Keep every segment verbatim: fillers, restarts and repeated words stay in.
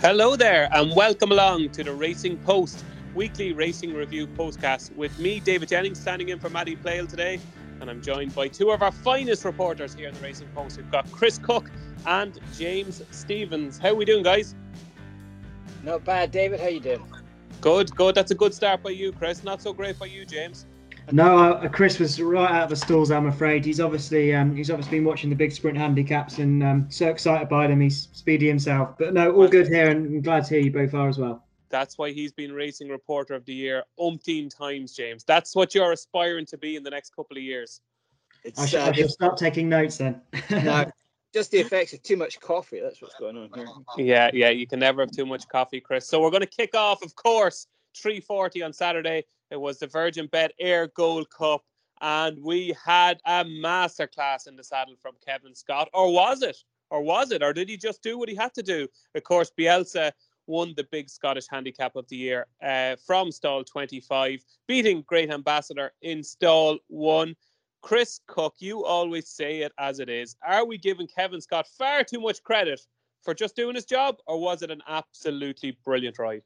Hello there and welcome along to the Racing Post, weekly racing review postcast with me, David Jennings, standing in for Matty Playle today, and I'm joined by two of our finest reporters here in the Racing Post. We've got Chris Cook and James Stephens. How are we doing, guys? Not bad, David. How you doing? Good, good. That's a good start by you, Chris. Not so great by you, James. No, uh, Chris was right out of the stalls, I'm afraid. He's obviously um, he's obviously been watching the big sprint handicaps and um, so excited by them. He's speedy himself. But no, all good here, and I'm glad to hear you both are as well. That's why he's been Racing Reporter of the Year umpteen times, James. That's what you're aspiring to be in the next couple of years. It's, I, sh- uh, I shall start taking notes then. No, just the effects of too much coffee. That's what's going on here. Yeah, yeah, you can never have too much coffee, Chris. So we're going to kick off, of course, three forty on Saturday. It was the Virgin Bet Air Gold Cup, and we had a masterclass in the saddle from Kevin Scott. Or was it? Or was it? Or did he just do what he had to do? Of course, Bielsa won the big Scottish Handicap of the Year uh, from stall twenty-five, beating Great Ambassador in stall one. Chris Cook, you always say it as it is. Are we giving Kevin Scott far too much credit for just doing his job, or was it an absolutely brilliant ride?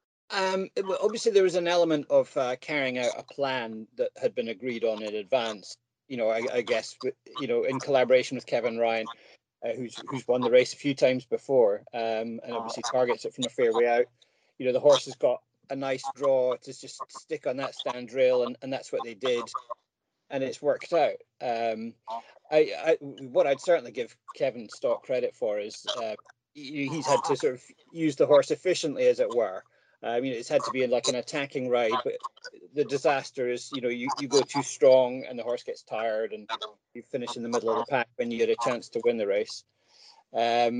Um, it, obviously, there was an element of uh, carrying out a plan that had been agreed on in advance. You know, I, I guess, you know, in collaboration with Kevin Ryan, uh, who's who's won the race a few times before, um, and obviously targets it from a fair way out. You know, the horse has got a nice draw to just stick on that stand rail, and, and that's what they did, and it's worked out. Um, I, I what I'd certainly give Kevin Scott credit for is uh, he's had to sort of use the horse efficiently, as it were. I mean, it's had to be in like an attacking ride, but the disaster is, you know, you, you go too strong and the horse gets tired and you finish in the middle of the pack when you get a chance to win the race. Um,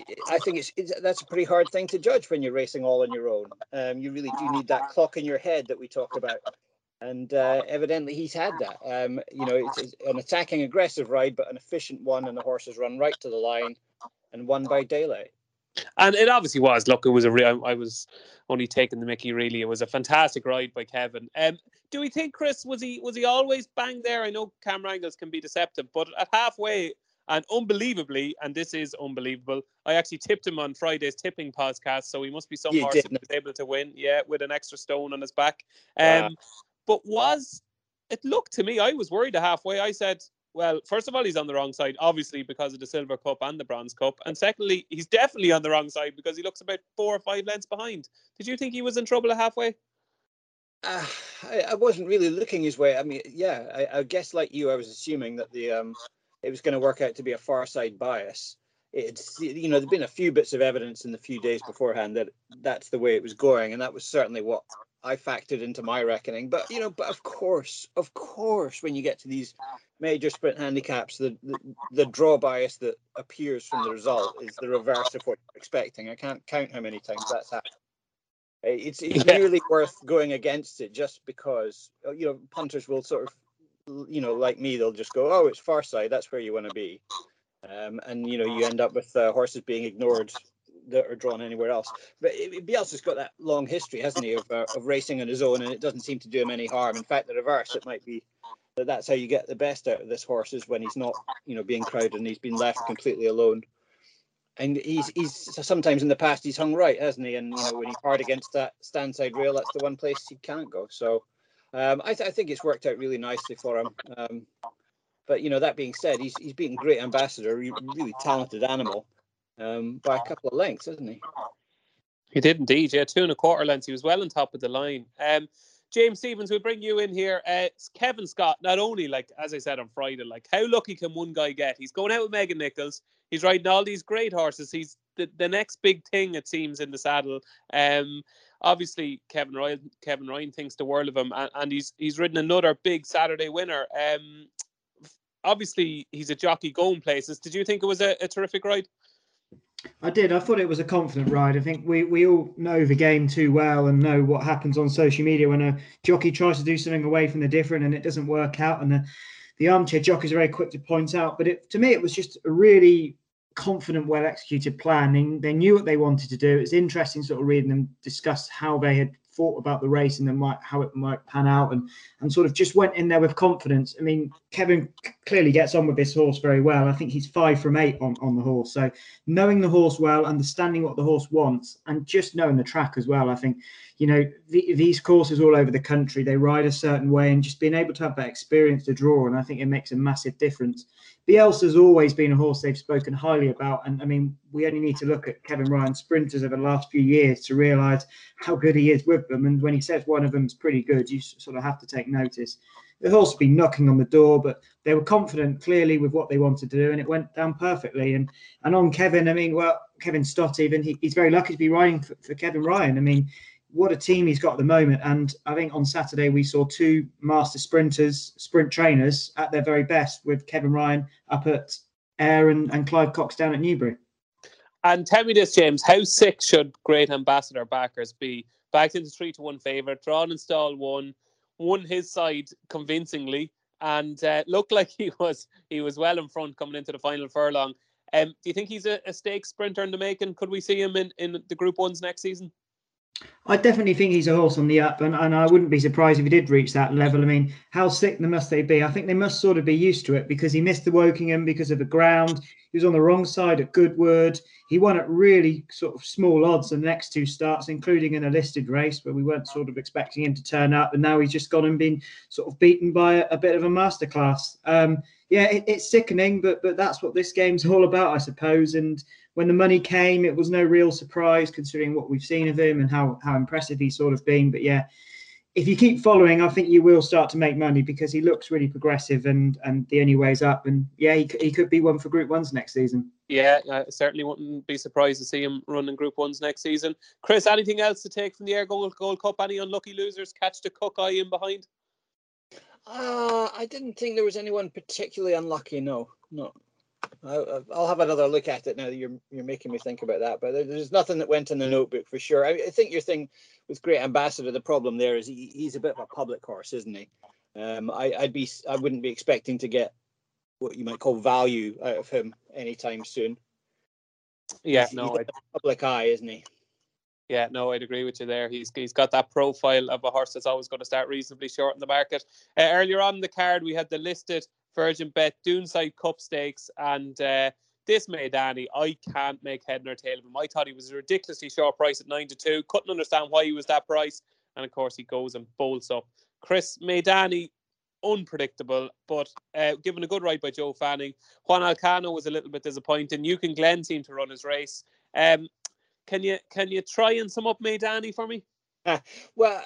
I think it's, it's that's a pretty hard thing to judge when you're racing all on your own. Um, you really do need that clock in your head that we talk about. And uh, evidently he's had that. Um, you know, it's, it's an attacking, aggressive ride, but an efficient one, and the horse has run right to the line and won by daylight. And it obviously was. Look, it was a real. I was only taking the mickey. Really, it was a fantastic ride by Kevin. Um, do we think, Chris, was he was he always bang there? I know camera angles can be deceptive, but at halfway and unbelievably, and this is unbelievable, I actually tipped him on Friday's tipping podcast, so he must be some you horse did. who was able to win. Yeah, with an extra stone on his back. Um, wow. But was it looked to me? I was worried at halfway. I said, well, first of all, he's on the wrong side, obviously, because of the Silver Cup and the Bronze Cup. And secondly, he's definitely on the wrong side because he looks about four or five lengths behind. Did you think he was in trouble at halfway? Uh, I, I wasn't really looking his way. I mean, yeah, I, I guess like you, I was assuming that the um, it was going to work out to be a far side bias. It's, you know, there'd been a few bits of evidence in the few days beforehand that that's the way it was going. And that was certainly what I factored into my reckoning. But, you know, but of course, of course, when you get to these major sprint handicaps, the, the the draw bias that appears from the result is the reverse of what you're expecting. I can't count how many times that's happened. It's it's yeah. nearly worth going against it just because, you know, punters will sort of, you know, like me, they'll just go, oh, it's far side, that's where you want to be. Um, and, you know, you end up with uh, horses being ignored that are drawn anywhere else. But Bielsa's got that long history, hasn't he, of, uh, of racing on his own, and it doesn't seem to do him any harm. In fact, the reverse, it might be that that's how you get the best out of this horse, is when he's not, you know, being crowded and he's been left completely alone. And he's he's sometimes in the past he's hung right, hasn't he? And, you know, when he's hard against that stand side rail, that's the one place he can't go. So um, I, th- I think it's worked out really nicely for him. Um, but, you know, that being said, he's he's beaten Great Ambassador, a really talented animal, um, by a couple of lengths, hasn't he? He did indeed, yeah, two and a quarter lengths. He was well on top of the line. Um, James Stephens, we'll bring you in here. Uh, Kevin Scott, not only, like, as I said on Friday, like, how lucky can one guy get? He's going out with Megan Nichols. He's riding all these great horses. He's the, the next big thing, it seems, in the saddle. Um, obviously, Kevin Ryan, Kevin Ryan thinks the world of him, and, and he's he's ridden another big Saturday winner. Um, obviously, he's a jockey going places. Did you think it was a, a terrific ride? I did. I thought it was a confident ride. I think we, we all know the game too well and know what happens on social media when a jockey tries to do something away from the different and it doesn't work out. And the, the armchair jockeys are very quick to point out. But it, to me, it was just a really confident, well-executed plan. They, they knew what they wanted to do. It's interesting sort of reading them discuss how they had thought about the race and then might, how it might pan out, and and sort of just went in there with confidence. I mean, Kevin clearly gets on with this horse very well. I think he's five from eight on, on the horse. So knowing the horse well, understanding what the horse wants, and just knowing the track as well. I think, you know, the, these courses all over the country, they ride a certain way, and just being able to have that experience to draw, and I think it makes a massive difference. Bielsa's always been a horse they've spoken highly about. And I mean, we only need to look at Kevin Ryan's sprinters over the last few years to realise how good he is with them. And when he says one of them is pretty good, you sort of have to take notice. The horse has been knocking on the door, but they were confident clearly with what they wanted to do, and it went down perfectly. And and on Kevin, I mean, well, Kevin Stott even, he, he's very lucky to be riding for, for Kevin Ryan. I mean, what a team he's got at the moment. And I think on Saturday we saw two master sprinters, sprint trainers at their very best, with Kevin Ryan up at Ayr and, and Clive Cox down at Newbury. And tell me this, James, how sick should Great Ambassador backers be? Backed into three to one favourite, drawn in stall one, won his side convincingly, and uh, looked like he was he was well in front coming into the final furlong. Um, do you think he's a, a stakes sprinter in the making? Could we see him in, in the Group Ones next season? I definitely think he's a horse on the up, and, and I wouldn't be surprised if he did reach that level. I mean, how sick must they be? I think they must sort of be used to it, because he missed the Wokingham because of the ground. He was on the wrong side at Goodwood. He won at really sort of small odds the next two starts, including in a listed race where we weren't sort of expecting him to turn up. And now he's just gone and been sort of beaten by a, a bit of a masterclass. Um, yeah, it, it's sickening, but but that's what this game's all about, I suppose. And when the money came, it was no real surprise considering what we've seen of him and how, how impressive he's sort of been. But yeah, if you keep following, I think you will start to make money, because he looks really progressive, and, and the only way's up. And yeah, he, he could be one for Group Ones next season. Yeah, I certainly wouldn't be surprised to see him running Group Ones next season. Chris, anything else to take from the Ayr Gold, Gold Cup? Any unlucky losers catch the Cook eye in behind? Uh, I didn't think there was anyone particularly unlucky. No, no. I, I'll have another look at it now that you're you're making me think about that. But there's nothing that went in the notebook for sure. I, I think your thing with Great Ambassador, the problem there is he, he's a bit of a public horse, isn't he? Um, I, I'd be I wouldn't be expecting to get what you might call value out of him anytime soon. Yeah, he's, no, he's a public eye, isn't he? Yeah, no, I'd agree with you there. He's he's got that profile of a horse that's always going to start reasonably short in the market. Uh, earlier on in the card, we had the listed Virgin Bet Doonside Cup Stakes, and uh, this Maidani, I can't make head nor tail of him. I thought he was a ridiculously short price at nine to two. Couldn't understand why he was that price, and of course he goes and bolts up. Chris, Maidani, unpredictable, but uh, given a good ride by Joe Fanning. Juan Alcano was a little bit disappointing. Newton Glenn seemed to run his race. Um, Can you can you try and sum up Maidani for me? Uh, well,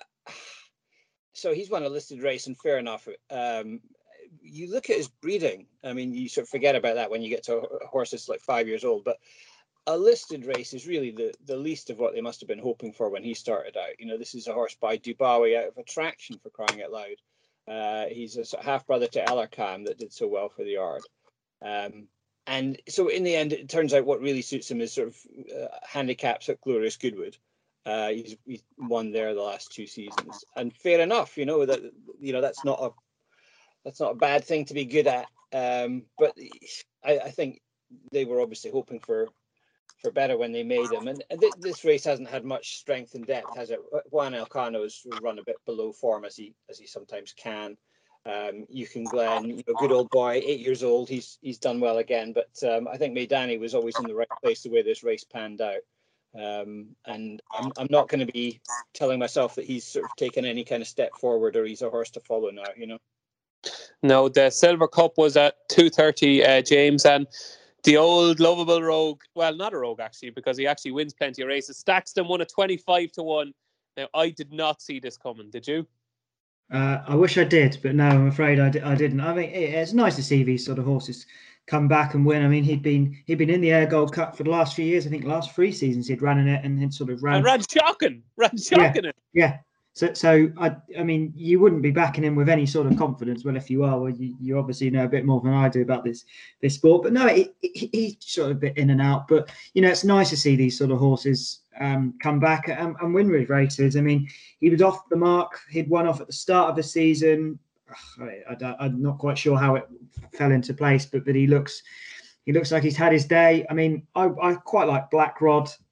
so he's won a listed race, and fair enough. Um, you look at his breeding. I mean, you sort of forget about that when you get to a horse that's like five years old. But a listed race is really the, the least of what they must have been hoping for when he started out. You know, this is a horse by Dubawi out of Attraction, for crying out loud. Uh, he's a sort of half brother to Alarcam that did so well for the yard. Um, And so in the end, it turns out what really suits him is sort of uh, handicaps at Glorious Goodwood. Uh, he's, he's won there the last two seasons, and fair enough, you know, that, you know, that's not a, that's not a bad thing to be good at. Um, but I, I think they were obviously hoping for, for better when they made him. And, and th- this race hasn't had much strength and depth, has it? Juan Elcano's run a bit below form, as he, as he sometimes can. Um, Newton Glenn, you know, good old boy, eight years old. He's he's done well again, but um, I think Maidani was always in the right place the way this race panned out. Um, and I'm I'm not going to be telling myself that he's sort of taken any kind of step forward or he's a horse to follow now. You know. No, the Silver Cup was at two thirty, uh, James, and the old lovable rogue. Well, not a rogue actually, because he actually wins plenty of races. Staxton won at twenty-five to one. Now, I did not see this coming. Did you? Uh, I wish I did, but no, I'm afraid I, di- I didn't. I mean, it, it's nice to see these sort of horses come back and win. I mean, he'd been he'd been in the Ayr Gold Cup for the last few years. I think last three seasons he'd ran in it and he'd sort of ran. And ran shocking, ran shocking yeah, it. Yeah. So, so I, I mean, you wouldn't be backing him with any sort of confidence. Well, if you are, well, you, you obviously know a bit more than I do about this this sport. But no, he, he, he's sort of a bit in and out. But you know, it's nice to see these sort of horses um, come back and, and win with races. I mean, he was off the mark. He'd won off at the start of the season. I, I, I'm not quite sure how it fell into place, but but he looks he looks like he's had his day. I mean, I, I quite like Black Rod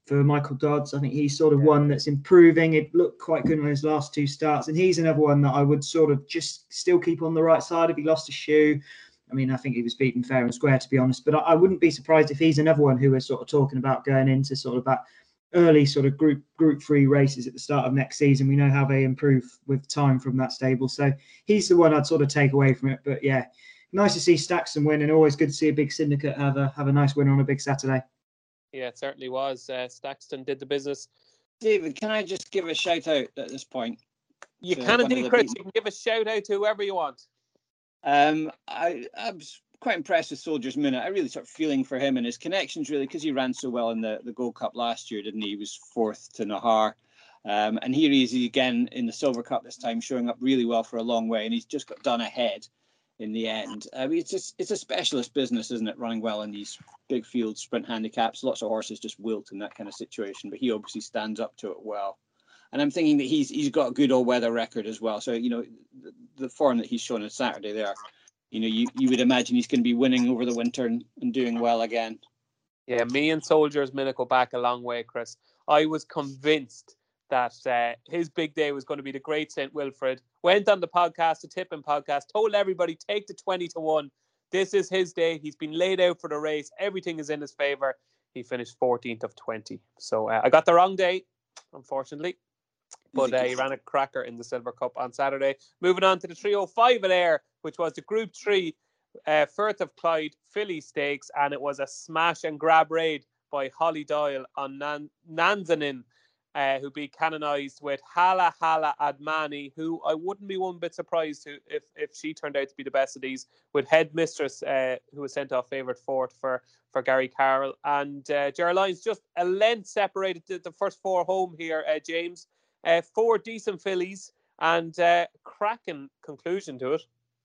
for Michael Dodds. I think he's sort of one that's improving. It looked quite good in his last two starts, and he's another one that I would sort of just still keep on the right side if he lost a shoe. I mean, I think he was beaten fair and square, to be honest, but I, I wouldn't be surprised if he's another one who we're sort of talking about going into sort of that early sort of group group three races at the start of next season. We know how they improve with time from that stable. So he's the one I'd sort of take away from it. But yeah, nice to see Staxton win, and always good to see a big syndicate have a have a nice winner on a big Saturday. Yeah, it certainly was. Uh, Staxton did the business. David, can I just give a shout out at this point? You can indeed, Chris. You can give a shout out to whoever you want. Um, I, I was quite impressed with Soldier's Minute. I really sort of feeling for him and his connections, really, because he ran so well in the, the Gold Cup last year, didn't he? He was fourth to Nahar. Um, and here he is again in the Silver Cup this time, showing up really well for a long way. And he's just got done ahead in the end. I mean, it's just, it's a specialist business, isn't it? Running well in these big field sprint handicaps. Lots of horses just wilt in that kind of situation, but he obviously stands up to it well. And I'm thinking that he's he's got a good all-weather record as well. So, you know, the, the form that he's shown on Saturday there, you know, you, you would imagine he's going to be winning over the winter and, and doing well again. Yeah, me and Soldier's Minute go back a long way, Chris. I was convinced that uh, his big day was going to be the Great Saint Wilfred. Went on the podcast, the Tipping podcast, told everybody, take the twenty to one. This is his day. He's been laid out for the race. Everything is in his favour. He finished fourteenth of twenty. So uh, I got the wrong day, unfortunately. But uh, he ran a cracker in the Silver Cup on Saturday. Moving on to the three oh five at Ayr, which was the Group three uh, Firth of Clyde Filly Stakes, and it was a smash and grab raid by Holly Doyle on Nan- Nanzanin, uh, who beat Canonised with Hala Hala Admani, who I wouldn't be one bit surprised to, if, if she turned out to be the best of these, with Headmistress, uh, who was sent off favourite fourth for, for Gary Carroll. And uh, Gerald Lyons just a length separated the, the first four home here, uh, James. Uh, four decent fillies and uh, cracking conclusion to it.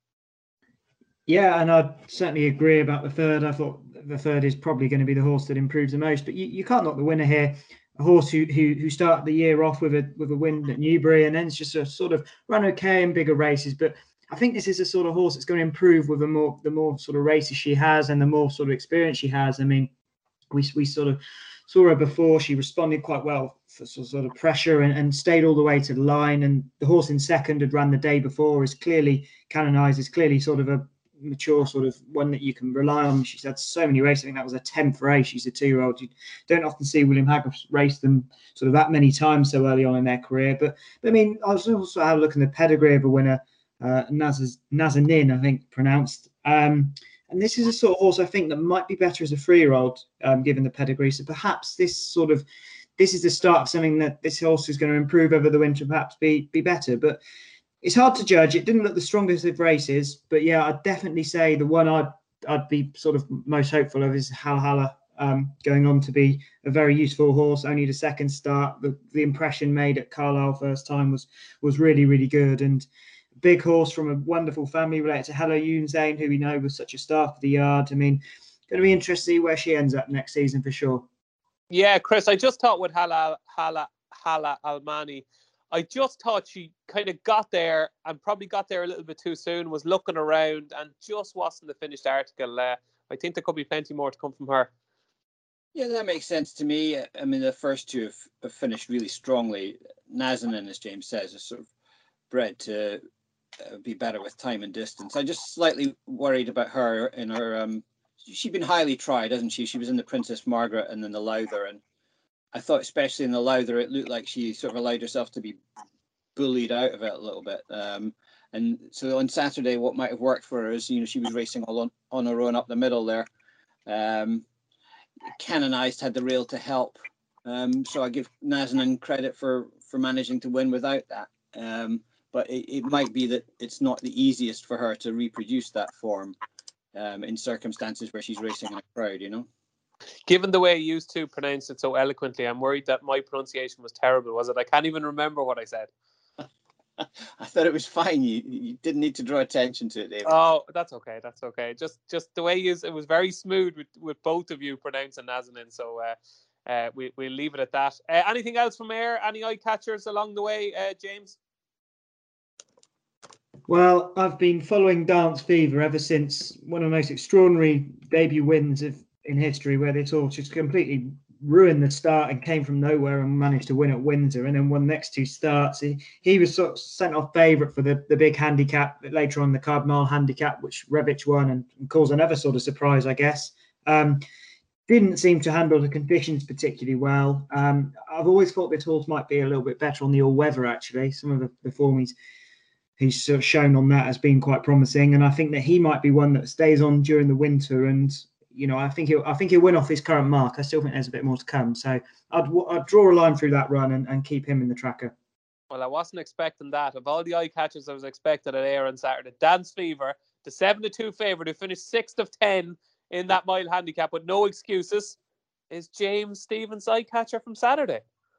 Yeah, and I certainly agree about the third. I thought the third is probably going to be the horse that improves the most. But you, you can't knock the winner here. A horse who, who who started the year off with a with a win at Newbury, and then it's just a sort of run okay in bigger races. But I think this is a sort of horse that's going to improve with the more the more sort of races she has and the more sort of experience she has. I mean, we we sort of saw her before. She responded quite well for sort of pressure and, and stayed all the way to the line. And the horse in second had run the day before, is clearly Canonised, is clearly sort of a mature sort of one that you can rely on. She's had so many races. I think that was a tenth race. She's a two-year-old. You don't often see William Haggas race them sort of that many times so early on in their career. But, but I mean, I was also having a look at the pedigree of a winner, uh, Naz- Nazanin, I think pronounced. Um, And this is a sort of horse I think that might be better as a three-year-old, um, given the pedigree. So perhaps this sort of, this is the start of something that this horse is going to improve over the winter, perhaps be be better. But it's hard to judge. It didn't look the strongest of races. But yeah, I'd definitely say the one I'd, I'd be sort of most hopeful of is Hala Hala, um, going on to be a very useful horse. Only the second start, the, the impression made at Carlisle first time was was really, really good. And big horse from a wonderful family related to Hello Yoon Zane, who we know was such a star for the yard. I mean, going to be interesting to see where she ends up next season for sure. Yeah, Chris, I just thought with Hala Hala Hala Almani, I just thought she kind of got there and probably got there a little bit too soon, was looking around and just wasn't the finished article. Uh, I think there could be plenty more to come from her. Yeah, that makes sense to me. I mean, the first two have, have finished really strongly. Nazanin, as James says, is sort of bred to uh, be better with time and distance. I'm just slightly worried about her in her... Um, she's been highly tried, hasn't she? She was in the Princess Margaret and then the Lowther, and I thought especially in the Lowther, it looked like she sort of allowed herself to be bullied out of it a little bit. Um, and so on Saturday, what might have worked for her is, you know, she was racing all on, on her own up the middle there. Um, Canonised had the rail to help. Um, so I give Nazanin credit for, for managing to win without that. Um, but it, it might be that it's not the easiest for her to reproduce that form um, in circumstances where she's racing in a crowd, you know? Given the way you used to pronounce it so eloquently, I'm worried that my pronunciation was terrible, was it? I can't even remember what I said. I thought it was fine. You you didn't need to draw attention to it, David. Oh, that's okay. That's okay. Just just the way you, it was very smooth with, with both of you pronouncing Nazanin. So uh, uh, we, we'll leave it at that. Uh, anything else from Ayr? Any eye catchers along the way, uh, James? Well, I've been following Dance Fever ever since one of the most extraordinary debut wins of in history, where this horse just completely ruined the start and came from nowhere and managed to win at Windsor, and then won the next two starts. He, he was sort of sent off favourite for the, the big handicap later on, the Card Mile handicap, which Rebic won and, and caused another sort of surprise, I guess. Um, didn't seem to handle the conditions particularly well. Um, I've always thought this horse might be a little bit better on the all-weather, actually. Some of the, the form he's he's sort of shown on that has been quite promising, and I think that he might be one that stays on during the winter. And you know, I think he'll I think he'll win off his current mark. I still think there's a bit more to come, so I'd I'd draw a line through that run and, and keep him in the tracker. Well, I wasn't expecting that. Of all the eye catchers I was expecting at Ayr on Saturday, Dance Fever, the seven to two favourite who finished sixth of ten in that mile handicap with no excuses, is James Stephens eye catcher from Saturday.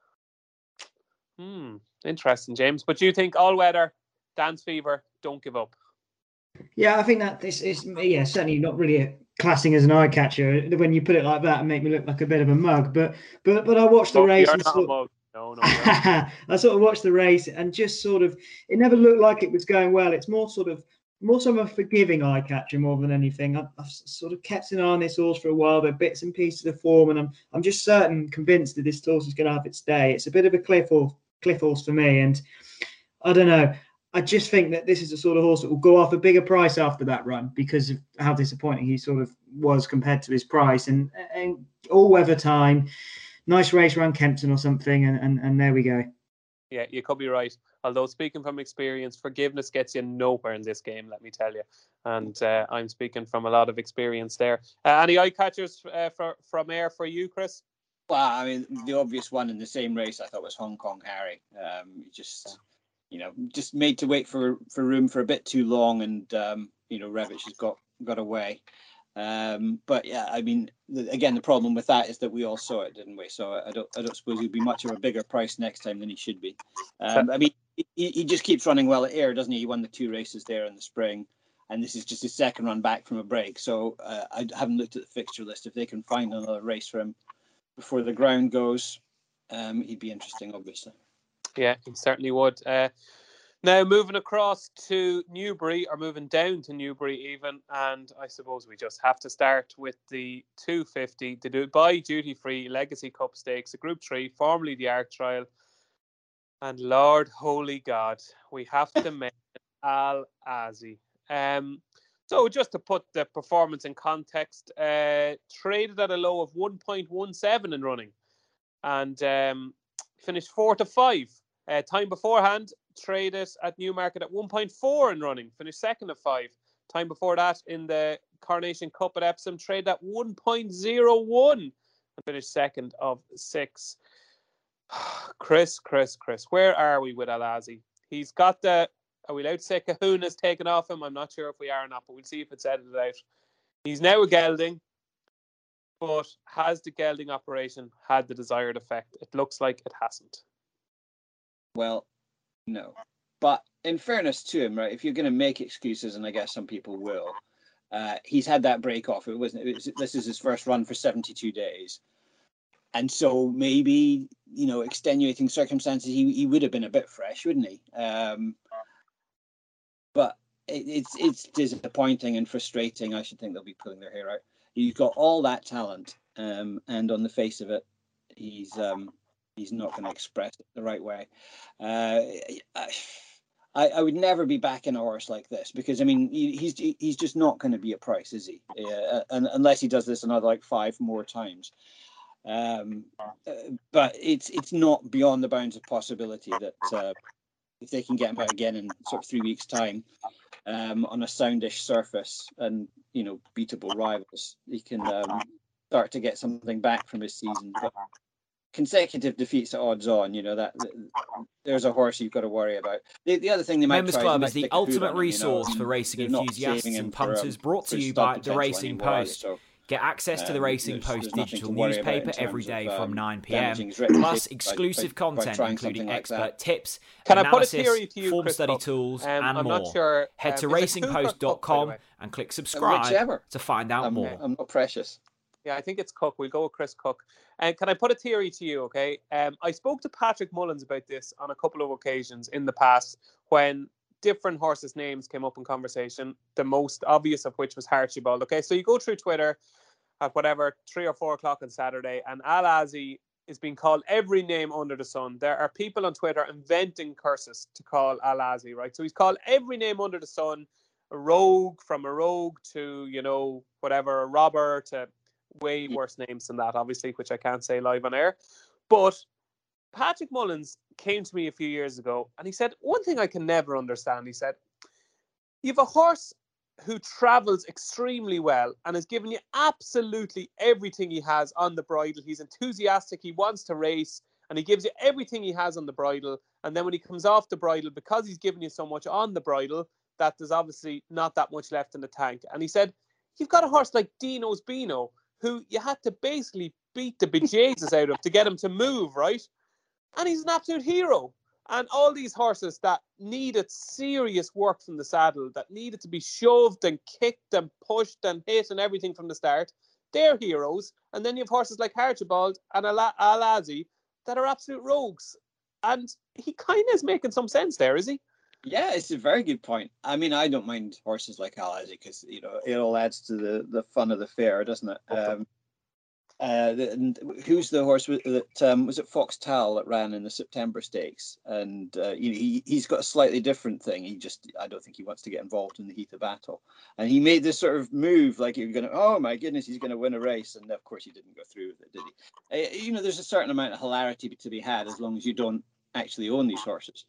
Hmm, interesting, James. But you think all weather, Dance Fever, don't give up? Yeah, I think that this is yeah certainly not really a classing as an eye catcher when you put it like that and make me look like a bit of a mug. But but but I watched the oh, race. You're and not sort a mug. No, no. I sort of watched the race and just sort of it never looked like it was going well. It's more sort of more sort of a forgiving eye catcher more than anything. I've, I've sort of kept an eye on this horse for a while. There are bits and pieces of form, and I'm I'm just certain, convinced that this horse is going to have its day. It's a bit of a cliff horse, cliff horse for me, and I don't know. I just think that this is a sort of horse that will go off a bigger price after that run because of how disappointing he sort of was compared to his price. And, and all weather time, nice race around Kempton or something, and, and, and there we go. Yeah, you could be right. Although speaking from experience, forgiveness gets you nowhere in this game, let me tell you. And uh, I'm speaking from a lot of experience there. Uh, any eye catchers uh, for, from Ayr for you, Chris? Well, I mean, the obvious one in the same race I thought was Hong Kong Harry. Um, just... You know, just made to wait for, for room for a bit too long, and um, you know, Rebic has got got away. Um, but yeah, I mean, the, again, the problem with that is that we all saw it, didn't we? So I don't I don't suppose he'd be much of a bigger price next time than he should be. Um, I mean, he, he just keeps running well at Ayr, doesn't he? He won the two races there in the spring, and this is just his second run back from a break. So uh, I haven't looked at the fixture list. If they can find another race for him before the ground goes, um, he'd be interesting, obviously. Yeah, he certainly would. Uh, now, moving across to Newbury, or moving down to Newbury even, and I suppose we just have to start with the two fifty, the Dubai Duty Free Legacy Cup Stakes, the Group three, formerly the Arc Trial. And Lord Holy God, we have to mention Al Azi. Um, so just to put the performance in context, uh, traded at a low of one point one seven in running and um, finished four to five. Uh, time beforehand, traded at Newmarket at one point four in running, finished second of five. Time before that, in the Coronation Cup at Epsom, traded at one point oh one and finished second of six. Chris, Chris, Chris, where are we with Al Azi? He's got the, are we allowed to say Kahuna's taken off him? I'm not sure if we are or not, but we'll see if it's edited out. He's now a gelding, but has the gelding operation had the desired effect? It looks like it hasn't. Well, no. But in fairness to him, right, if you're going to make excuses, and I guess some people will, uh, he's had that break off. It wasn't. It was, this is his first run for seventy-two days. And so maybe, you know, extenuating circumstances, he, he would have been a bit fresh, wouldn't he? Um, but it, it's it's disappointing and frustrating. I should think they'll be pulling their hair out. He's got all that talent, um, and on the face of it, he's um, he's not going to express it the right way. Uh, I, I would never be backing a horse like this because, I mean, he, he's he's just not going to be a price, is he? Uh, unless he does this another like five more times. Um, uh, but it's it's not beyond the bounds of possibility that uh, if they can get him out again in sort of three weeks' time um, on a soundish surface and, you know, beatable rivals, he can um, start to get something back from his season. But consecutive defeats at odds on, you know, that, that there's a horse you've got to worry about. The, the other thing they might Members try Club is, is the ultimate resource for racing enthusiasts and punters, brought to you by The Racing Post. So, Get access to the Racing um, Post there's, there's digital newspaper every day of, um, from nine p.m. Plus exclusive by, content by including like expert that. tips, Can analysis, I put a theory to you, form Chris study Cook? tools um, and I'm more. Not sure, Head um, to racing post dot com and click subscribe to find out I'm, more. I'm not precious. Yeah, I think it's Cook. We'll go with Chris Cook. And can I put a theory to you, okay? Um, I spoke to Patrick Mullins about this on a couple of occasions in the past when different horses' names came up in conversation, the most obvious of which was Archibald. Okay, so you go through Twitter at whatever, three or four o'clock on Saturday, and Al-Azi is being called every name under the sun. There are people on Twitter inventing curses to call Al-Azi, right? So he's called every name under the sun, a rogue, from a rogue to, you know, whatever, a robber, to way worse names than that, obviously, which I can't say live on air. But Patrick Mullins came to me a few years ago and he said, one thing I can never understand, he said, you have a horse who travels extremely well and has given you absolutely everything he has on the bridle. He's enthusiastic, he wants to race, and he gives you everything he has on the bridle. And then when he comes off the bridle, because he's given you so much on the bridle, that there's obviously not that much left in the tank. And he said, you've got a horse like Dino's Beano, who you had to basically beat the bejesus out of to get him to move, right? And he's an absolute hero. And all these horses that needed serious work from the saddle, that needed to be shoved and kicked and pushed and hit and everything from the start, they're heroes. And then you have horses like Archibald and Al-Azi that are absolute rogues. And he kind of is making some sense there, is he? Yeah, it's a very good point. I mean, I don't mind horses like Al-Azi because, you know, it all adds to the, the fun of the fair, doesn't it? Um, uh, the, and who's the horse that um, was it Foxtel that ran in the September Stakes? And uh, he he's got a slightly different thing. He just I don't think he wants to get involved in the heat of battle. And he made this sort of move like you're going to, oh my goodness, he's going to win a race. And of course, he didn't go through with it, did he? Uh, you know, there's a certain amount of hilarity to be had as long as you don't actually own these horses.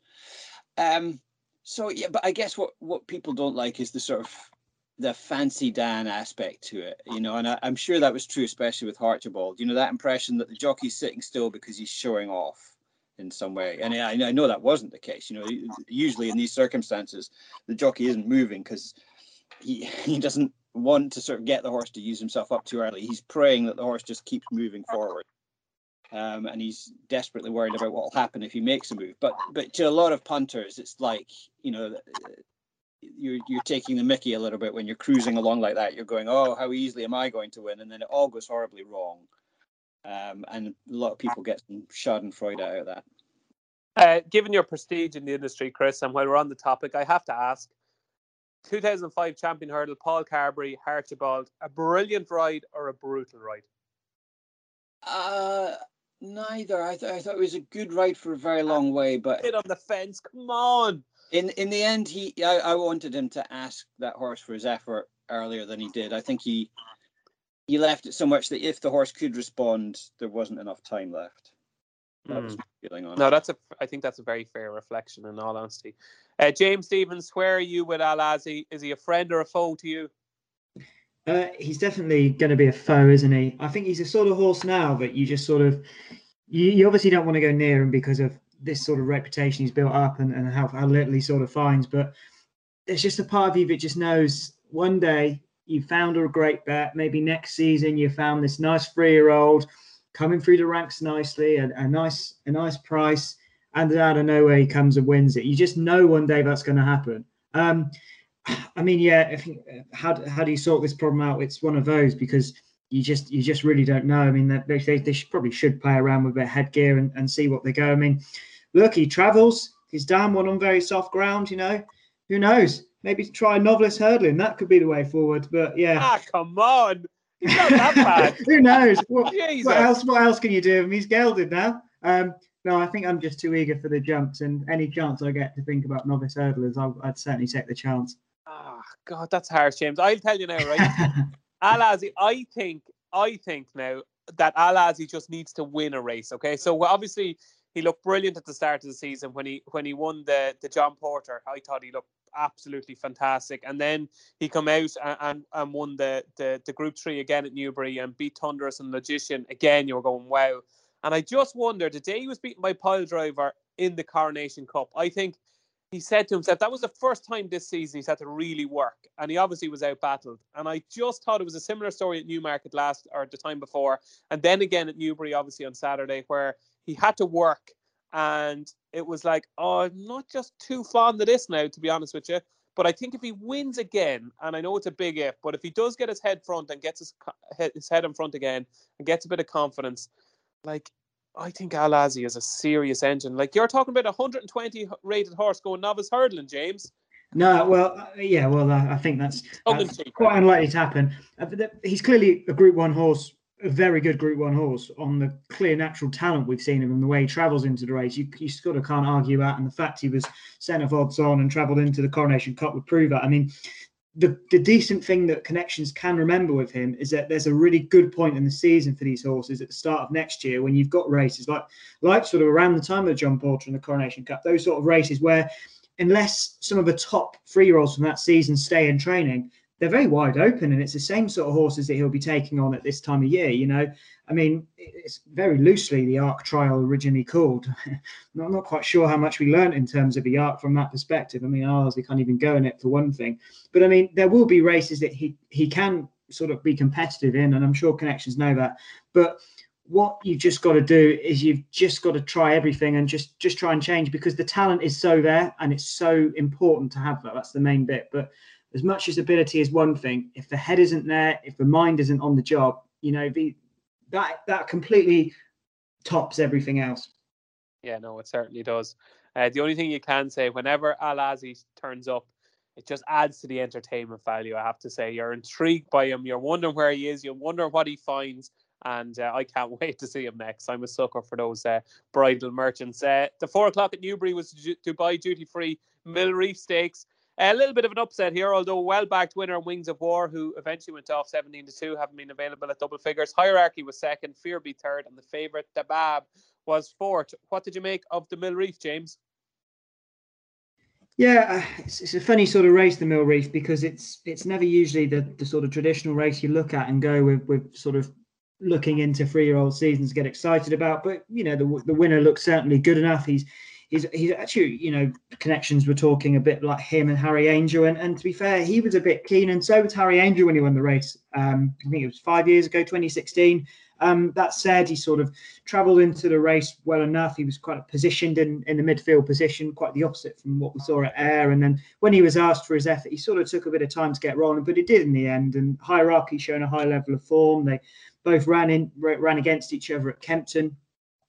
Um. So yeah, but I guess what, what people don't like is the sort of the fancy Dan aspect to it, you know, and I, I'm sure that was true, especially with Archibald. You know, that impression that the jockey's sitting still because he's showing off in some way, and I, I know that wasn't the case. You know, usually in these circumstances, the jockey isn't moving because he he doesn't want to sort of get the horse to use himself up too early. He's praying that the horse just keeps moving forward. Um, and he's desperately worried about what will happen if he makes a move. But but to a lot of punters, it's like, you know, you're you're taking the mickey a little bit when you're cruising along like that. You're going, oh, how easily am I going to win? And then it all goes horribly wrong. Um, and a lot of people get some schadenfreude out of that. Uh, given your prestige in the industry, Chris, and while we're on the topic, I have to ask, two thousand five champion hurdle, Paul Carberry, Archibald, a brilliant ride or a brutal ride? Uh... Neither. I, th- I thought it was a good ride for a very long way, but hit on the fence. Come on. In in the end, he I, I wanted him to ask that horse for his effort earlier than he did. I think he he left it so much that if the horse could respond, there wasn't enough time left. That mm. was my feeling on no, it. that's a. I think that's a very fair reflection. In all honesty, uh, James Stephens, where are you with Al-Azi? Is he a friend or a foe to you? Uh, he's definitely going to be a foe, isn't he? I think he's a sort of horse now, but you just sort of, you, you obviously don't want to go near him because of this sort of reputation he's built up and, and how, how little he sort of finds. But there's just a part of you that just knows one day you found a great bet. Maybe next season you found this nice three-year-old coming through the ranks nicely, a, a nice a nice price, and out of nowhere he comes and wins it. You just know one day that's going to happen. Um, I mean, yeah. If, how how do you sort this problem out? It's one of those because you just you just really don't know. I mean, they they, they should, probably should play around with their headgear and, and see what they go. I mean, look, he travels. He's down one on very soft ground. You know, who knows? Maybe try novice hurdling. That could be the way forward. But yeah. Ah, come on. He's not that bad. Who knows? What, what else? What else can you do? I mean, he's gelded now. Um, No, I think I'm just too eager for the jumps, and any chance I get to think about novice hurdlers, I'll, I'd certainly take the chance. Oh, God, that's harsh, James. I'll tell you now, right? Al-Azi, I think, I think now that Al-Azi just needs to win a race, okay? So obviously he looked brilliant at the start of the season when he when he won the, the John Porter. I thought he looked absolutely fantastic. And then he come out and, and, and won the, the, the Group three again at Newbury and beat Thunderous and Logician. Again, you were going, wow. And I just wonder, the day he was beaten by Pile Driver in the Coronation Cup, I think he said to himself, that was the first time this season he's had to really work. And he obviously was out-battled. And I just thought it was a similar story at Newmarket last, or the time before. And then again at Newbury, obviously on Saturday, where he had to work. And it was like, oh, I'm not just too fond of this now, to be honest with you. But I think if he wins again, and I know it's a big if, but if he does get his head front and gets his, his head in front again and gets a bit of confidence, like, I think Al-Azi is a serious engine. Like, you're talking about a one hundred twenty rated horse going novice hurdling, James. No, well, yeah, well, uh, I think that's, that's quite unlikely to happen. Uh, he's clearly a Group One horse, a very good Group One horse on the clear natural talent we've seen of him, the way he travels into the race. You, you sort of can't argue that, and the fact he was sent off odds on and travelled into the Coronation Cup would prove that. I mean, the the decent thing that Connections can remember with him is that there's a really good point in the season for these horses at the start of next year when you've got races like like sort of around the time of the John Porter and the Coronation Cup, those sort of races where, unless some of the top three-year-olds from that season stay in training, they're very wide open, and it's the same sort of horses that he'll be taking on at this time of year. You know, I mean, it's very loosely the Arc Trial originally called. I'm not quite sure how much we learned in terms of the Arc from that perspective. I mean, ours, they can't even go in it for one thing. But I mean, there will be races that he he can sort of be competitive in, and I'm sure Connections know that. But what you've just got to do is you've just got to try everything and just just try and change, because the talent is so there and it's so important to have that. That's the main bit. But as much as ability is one thing, if the head isn't there, if the mind isn't on the job, you know, the, that that completely tops everything else. Yeah, no, it certainly does. Uh, the only thing you can say, whenever Al-Azi turns up, it just adds to the entertainment value, I have to say. You're intrigued by him. You're wondering where he is. You're wondering what he finds. And uh, I can't wait to see him next. I'm a sucker for those uh, bridal merchants. Uh, the four o'clock at Newbury was Dubai duty-free Mill Reef Stakes. A little bit of an upset here, although well-backed winner Wings of War, who eventually went off seventeen to two, haven't been available at double figures. Hierarchy was second, Fearby third, and the favourite, Dabab, was fourth. What did you make of the Mill Reef, James? Yeah, it's, it's a funny sort of race, the Mill Reef, because it's it's never usually the, the sort of traditional race you look at and go with, with sort of looking into three-year-old seasons, get excited about. But, you know, the the winner looks certainly good enough. He's he's he's actually, you know, Connections were talking a bit like him and Harry Angel. And, and to be fair, he was a bit keen, and so was Harry Angel when he won the race. Um, I think it was five years ago, twenty sixteen. Um, that said, he sort of travelled into the race well enough. He was quite positioned in, in the midfield position, quite the opposite from what we saw at Ayr. And then when he was asked for his effort, he sort of took a bit of time to get rolling, but he did in the end. And Hierarchy showing a high level of form. They both ran in, ran against each other at Kempton,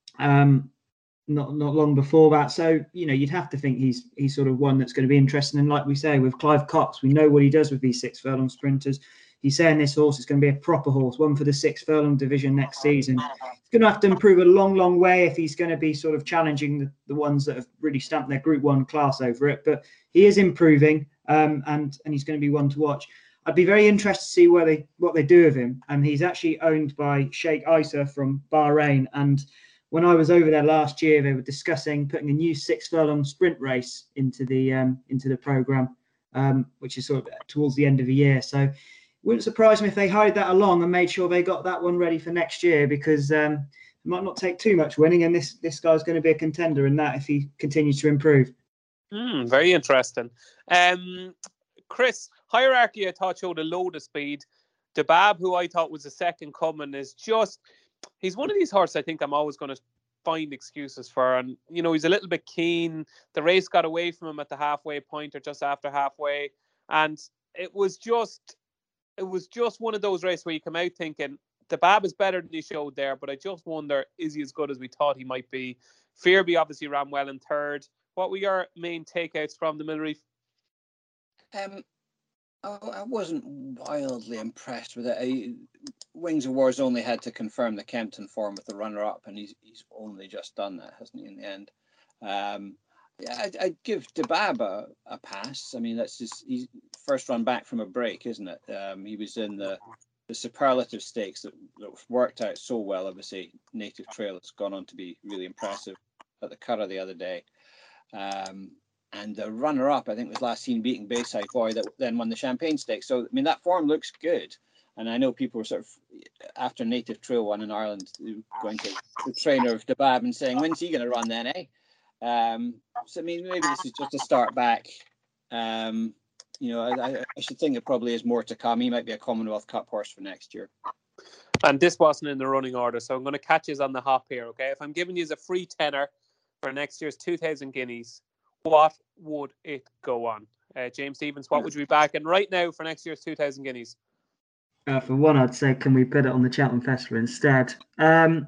um, not not long before that. So, you know, you'd have to think he's he's sort of one that's going to be interesting. And like we say, with Clive Cox, we know what he does with these six furlong sprinters. He's saying this horse is going to be a proper horse, one for the six furlong division next season. He's going to have to improve a long, long way if he's going to be sort of challenging the, the ones that have really stamped their Group One class over it. But he is improving, um, and and he's going to be one to watch. I'd be very interested to see where they what they do with him. And he's actually owned by Sheikh Isa from Bahrain. And when I was over there last year, they were discussing putting a new six furlong sprint race into the um, into the program, um, which is sort of towards the end of the year. So. Wouldn't surprise me if they hurried that along and made sure they got that one ready for next year, because um, it might not take too much winning, and this this guy's going to be a contender in that if he continues to improve. Mm, very interesting. Um, Chris, Hierarchy I thought showed a load of speed. Dabab, who I thought was the second coming, is just, he's one of these horses I think I'm always going to find excuses for. And, you know, he's a little bit keen. The race got away from him at the halfway point or just after halfway. And it was just... It was just one of those races where you come out thinking Dabab is better than he showed there, but I just wonder, is he as good as we thought he might be? Fearby obviously ran well in third. What were your main takeouts from the Mill Reef? Um, I wasn't wildly impressed with it. I, Wings of War's only had to confirm the Kempton form with the runner-up, and he's he's only just done that, hasn't he, in the end? Um, Yeah, I'd, I'd give Dabab a, a pass. I mean, that's just he's first run back from a break, isn't it? Um, he was in the, the superlative stakes that, that worked out so well. Obviously, Native Trail has gone on to be really impressive at the Curragh the other day. Um, and the runner-up, I think, was last seen beating Bayside Boy that then won the Champagne Stakes. So, I mean, that form looks good. And I know people were sort of, after Native Trail won in Ireland, going to the trainer of Dabab and saying, when's he going to run then, eh? Um, so I mean, maybe this is just a start back. Um, you know, I, I should think there probably is more to come. He might be a Commonwealth Cup horse for next year. And this wasn't in the running order, so I'm going to catch you on the hop here, okay? If I'm giving you a free tenner for next year's two thousand guineas, what would it go on? Uh, James Stephens, what would you be backing right now for next year's two thousand guineas? Uh, for one, I'd say, can we put it on the Cheltenham Festival instead? Um,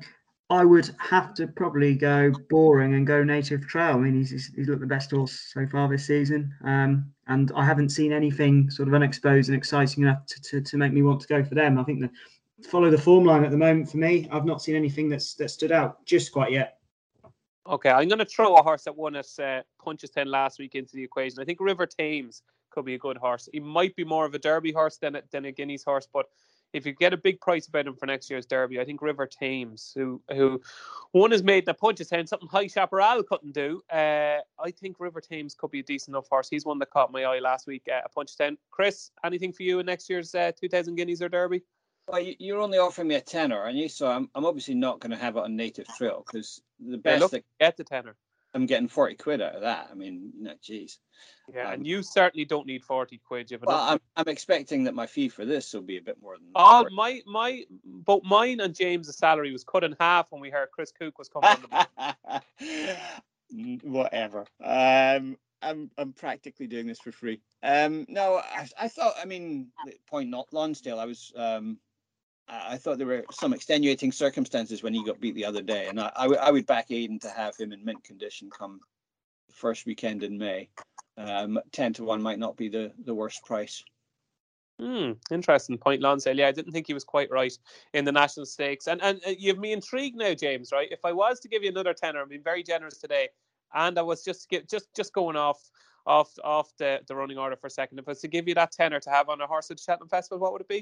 I would have to probably go boring and go Native Trail. I mean, he's he's looked the best horse so far this season, um, and I haven't seen anything sort of unexposed and exciting enough to, to, to make me want to go for them. I think the follow the form line at the moment for me. I've not seen anything that's that stood out just quite yet. Okay, I'm going to throw a horse that won at uh, Punchestown last week into the equation. I think River Thames could be a good horse. He might be more of a Derby horse than a, than a Guineas horse, but if you get a big price about him for next year's Derby, I think River Thames, who who one is made in Punchestown, something High Chaparral couldn't do. Uh, I think River Thames could be a decent enough horse. He's one that caught my eye last week uh, at Punchestown. Chris, anything for you in next year's uh, two thousand Guineas or Derby? Well, you're only offering me a tenner, aren't you? So I'm I'm obviously not going to have it on Native Trail because the best yeah, look, that get the tenner. I'm getting forty quid out of that. I mean, no, geez. Yeah, um, and you certainly don't need forty quid. Well, I'm I'm expecting that my fee for this will be a bit more than. All oh, my my both mine and James's salary was cut in half when we heard Chris Cook was coming on the Whatever. Um, I'm I'm practically doing this for free. Um, no, I I thought I mean Point not Lonsdale. I was um. I thought there were some extenuating circumstances when he got beat the other day, and I, I, w- I would back Aidan to have him in mint condition come the first weekend in May. Um, ten to one might not be the, the worst price. Hmm, interesting. Point Lonsdale. Yeah, I didn't think he was quite right in the National Stakes. And and uh, you have me intrigued now, James. Right? If I was to give you another tenner, I'm being very generous today, and I was just get, just just going off off off the, the running order for a second. If I was to give you that tenner to have on a horse at the Cheltenham Festival, what would it be?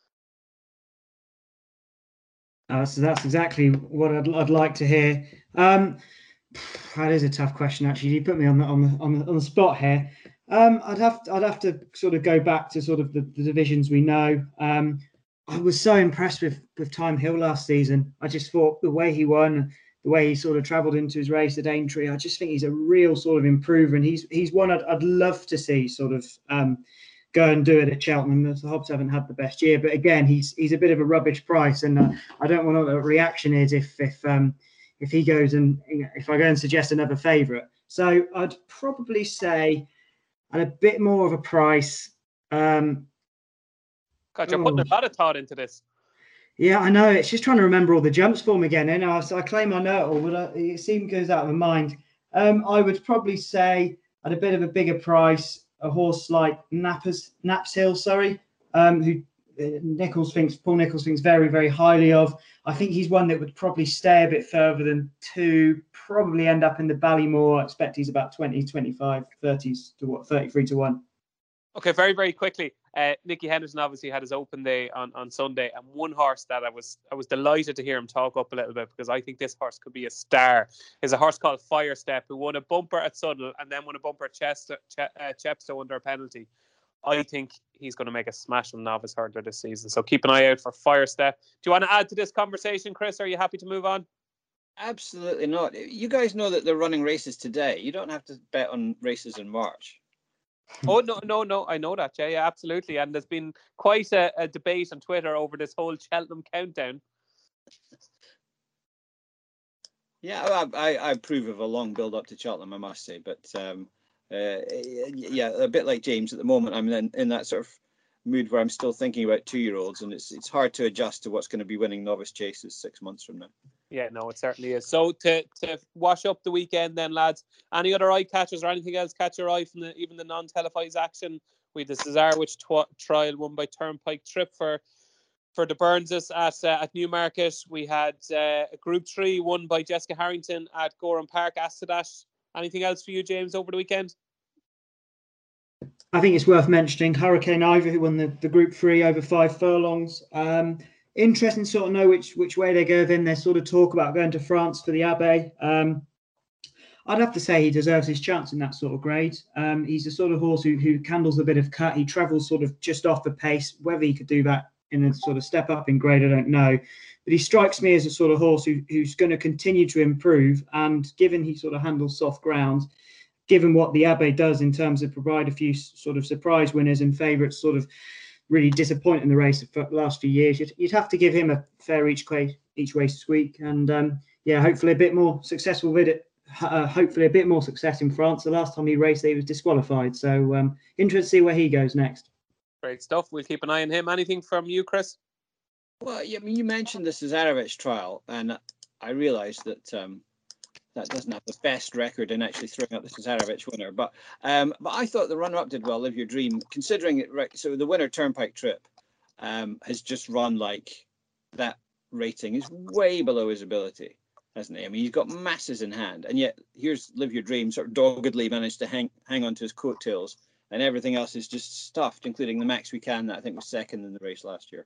Uh, so that's exactly what I'd, I'd like to hear. Um, that is a tough question, actually. You put me on the on the on the, on the spot here. Um, I'd have to, I'd have to sort of go back to sort of the, the divisions we know. Um, I was so impressed with with Time Hill last season. I just thought the way he won, the way he sort of travelled into his race at Aintree, I just think he's a real sort of improver, and he's he's one I'd, I'd love to see sort of. Um, go and do it at Cheltenham. The Hobbs haven't had the best year, but again, he's he's a bit of a rubbish price, and uh, I don't know what the reaction is if if um, if he goes and if I go and suggest another favourite. So I'd probably say at a bit more of a price. Um, God, you're oh, putting a lot of thought into this. Yeah, I know. It's just trying to remember all the jumps for me again. And I, so I claim I know it all, but I, it seems goes out of my mind. Um, I would probably say at a bit of a bigger price. A horse like Nappers, Naps Hill, sorry, um, who uh, Nichols thinks, Paul Nichols thinks very, very highly of. I think he's one that would probably stay a bit further than two, probably end up in the Ballymore. I expect he's about twenty, twenty-five, thirties to what, thirty-three to one. Okay, very, very quickly. Uh, Nicky Henderson obviously had his open day on, on Sunday, and one horse that I was I was delighted to hear him talk up a little bit because I think this horse could be a star. Is a horse called Fire Step who won a bumper at Suddle and then won a bumper at Chester, Ch- uh, Chepstow under a penalty. I think he's going to make a smash on novice hurdler this season. So keep an eye out for Fire Step. Do you want to add to this conversation, Chris? Are you happy to move on? Absolutely not. You guys know that they're running races today. You don't have to bet on races in March. Oh, no, no, no. I know that, yeah, yeah, absolutely. And there's been quite a, a debate on Twitter over this whole Cheltenham countdown. Yeah, I, I approve of a long build up to Cheltenham, I must say. But um, uh, yeah, a bit like James at the moment, I'm in, in that sort of mood where I'm still thinking about two-year-olds, and it's it's hard to adjust to what's going to be winning novice chases six months from now. Yeah, no, it certainly is. So to to wash up the weekend then, lads, any other eye catchers or anything else catch your eye from the, even the non-televised action? We had the Cesarewitch tw- trial won by Turnpike Trip for for the Burnses at uh, at Newmarket. We had uh, a Group three won by Jessica Harrington at Gorham Park, Astedash. Anything else for you, James, over the weekend? I think it's worth mentioning Hurricane Ivor, who won the, the Group three over five furlongs. Um, interesting to sort of know which which way they go. Then they sort of talk about going to France for the Abbey. Um, I'd have to say he deserves his chance in that sort of grade. Um, he's the sort of horse who, who handles a bit of cut. He travels sort of just off the pace. Whether he could do that in a sort of step up in grade, I don't know. But he strikes me as a sort of horse who, who's going to continue to improve. And given he sort of handles soft ground, given what the Abbey does in terms of provide a few sort of surprise winners and favourites sort of really disappoint in the race for the last few years, you'd, you'd have to give him a fair each way, each way squeak. And um, yeah, hopefully a bit more successful with it. Uh, hopefully a bit more success in France. The last time he raced, he was disqualified. So um, interested to see where he goes next. Great stuff. We'll keep an eye on him. Anything from you, Chris? Well, I mean, you mentioned the Cesarewitch trial, and I realise that um, that doesn't have the best record in actually throwing up the Cesarewitch winner. But um, but I thought the runner-up did well, Live Your Dream, considering it. So the winner Turnpike Trip um, has just run like that. Rating is way below his ability, hasn't he? I mean, he's got masses in hand, and yet here's Live Your Dream, sort of doggedly managed to hang hang on to his coattails, and everything else is just stuffed, including the Max We Can that I think was second in the race last year.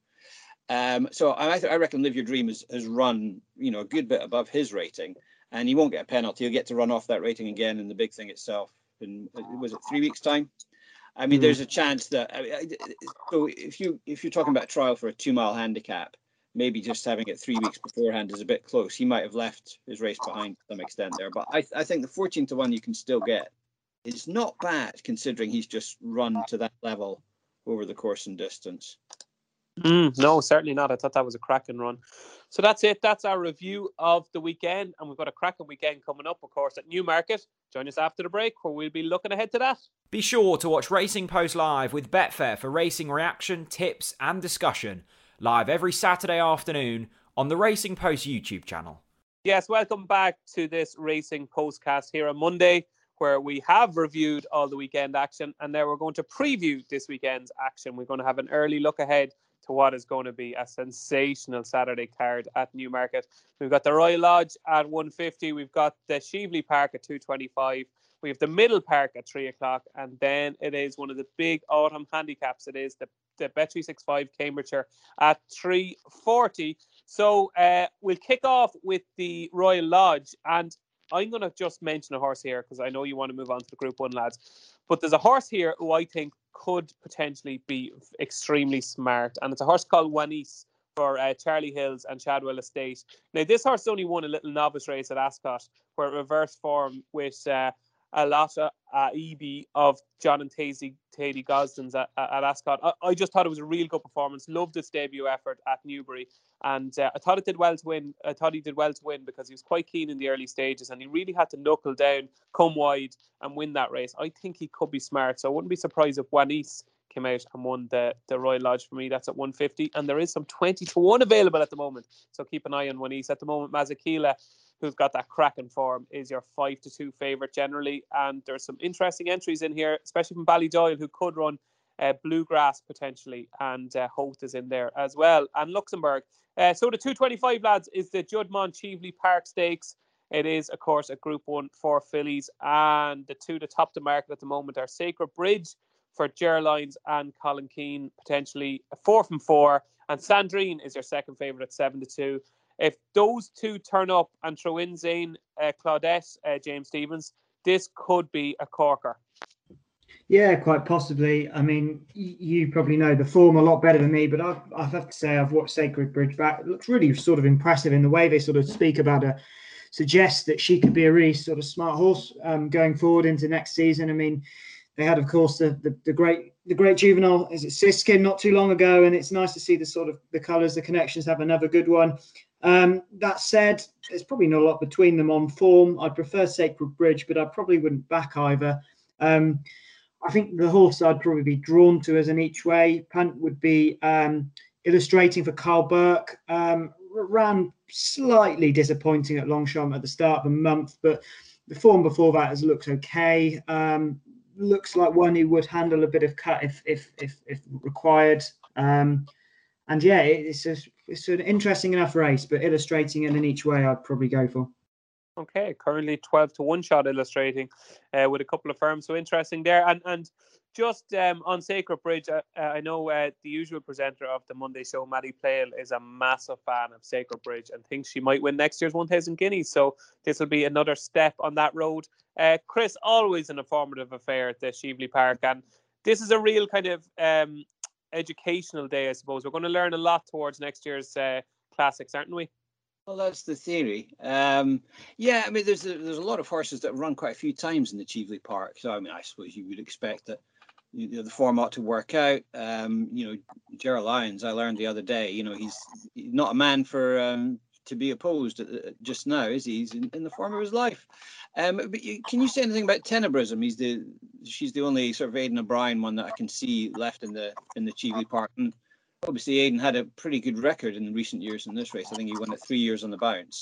Um, so I, I reckon Live Your Dream has, has run, you know, a good bit above his rating, and he won't get a penalty. He'll get to run off that rating again in the big thing itself in, was it three weeks' time? I mean, mm. there's a chance that. I mean, so if you if you're talking about a trial for a two mile handicap, maybe just having it three weeks beforehand is a bit close. He might have left his race behind to some extent there, but I, I think the fourteen to one you can still get is not bad considering he's just run to that level over the course and distance. Mm, no, certainly not. I thought that was a cracking run. So that's it. That's our review of the weekend, and we've got a cracking weekend coming up, of course, at Newmarket. Join us after the break where we'll be looking ahead to that. Be sure to watch Racing Post Live with Betfair for racing reaction, tips and discussion. Live every Saturday afternoon on the Racing Post YouTube channel. Yes, welcome back to this Racing Postcast here on Monday, where we have reviewed all the weekend action, and now we're going to preview this weekend's action. We're going to have an early look ahead to what is going to be a sensational Saturday card at Newmarket. We've got the Royal Lodge at one fifty. We've got the Shively Park at two twenty-five. We have the Middle Park at three o'clock. And then it is one of the big autumn handicaps. It is the, the Bet three sixty-five Cambridgeshire at three forty. So uh, we'll kick off with the Royal Lodge. And I'm going to just mention a horse here because I know you want to move on to the Group one, lads. But there's a horse here who I think could potentially be extremely smart. And it's a horse called Wanis for uh, Charlie Hills and Chadwell Estate. Now, this horse only won a little novice race at Ascot, where it reversed form with uh, a lot of uh, E B of John and Tadey, Tadey Gosden's at, at Ascot. I, I just thought it was a real good performance. Loved its debut effort at Newbury. And uh, I thought it did well to win. I thought he did well to win because he was quite keen in the early stages and he really had to knuckle down, come wide and win that race. I think he could be smart. So I wouldn't be surprised if Wanis came out and won the, the Royal Lodge for me. That's at one fifty. And there is some twenty to one available at the moment. So keep an eye on Wanis. At the moment, Mazakila, who's got that cracking form, is your five to two favourite generally. And there's some interesting entries in here, especially from Ballydoyle, who could run uh, Bluegrass potentially. And uh, Hoth is in there as well. And Luxembourg. Uh, so the two twenty-five, lads, is the Judmont Chively Park Stakes. It is, of course, a Group one for fillies. And the two to top the market at the moment are Sacred Bridge for Gerlines and Colin Keane, potentially a four from four. And Sandrine is your second favourite at seven to two. If those two turn up and throw in Zane, uh, Claudette, uh, James Stephens, this could be a corker. Yeah, quite possibly. I mean, you probably know the form a lot better than me, but I've, I have to say I've watched Sacred Bridge back. It looks really sort of impressive in the way they sort of speak about her, suggest that she could be a really sort of smart horse um, going forward into next season. I mean, they had, of course, the the, the great the great juvenile, is it Siskin, not too long ago, and it's nice to see the sort of the colours, the connections have another good one. Um, that said, there's probably not a lot between them on form. I'd prefer Sacred Bridge, but I probably wouldn't back either. Um, I think the horse I'd probably be drawn to as an each way punt would be um, Illustrating for Carl Burke. Um, ran slightly disappointing at Longchamp at the start of the month, but the form before that has looked okay. Um, looks like one who would handle a bit of cut if if if, if required. Um, and yeah, it's a, it's an interesting enough race, but Illustrating in an each way I'd probably go for. Okay, currently twelve to one shot Illustrating uh, with a couple of firms. So interesting there. And and just um, on Sacred Bridge, uh, uh, I know uh, the usual presenter of the Monday show, Maddie Plale, is a massive fan of Sacred Bridge and thinks she might win next year's one thousand guineas. So this will be another step on that road. Uh, Chris, always an informative affair at the Shively Park. And this is a real kind of um, educational day, I suppose. We're going to learn a lot towards next year's uh, classics, aren't we? Well, that's the theory. Um, yeah, I mean, there's a, there's a lot of horses that run quite a few times in the Chively Park. So, I mean, I suppose you would expect that you know, the form ought to work out. Um, you know, Gerald Lyons, I learned the other day, you know, he's not a man for um, to be opposed just now, is he? He's in, in the form of his life. Um, but you, can you say anything about Tenebrism? He's the she's the only sort of Aidan O'Brien one that I can see left in the in the Chively Park. And obviously, Aidan had a pretty good record in recent years in this race. I think he won it three years on the bounce.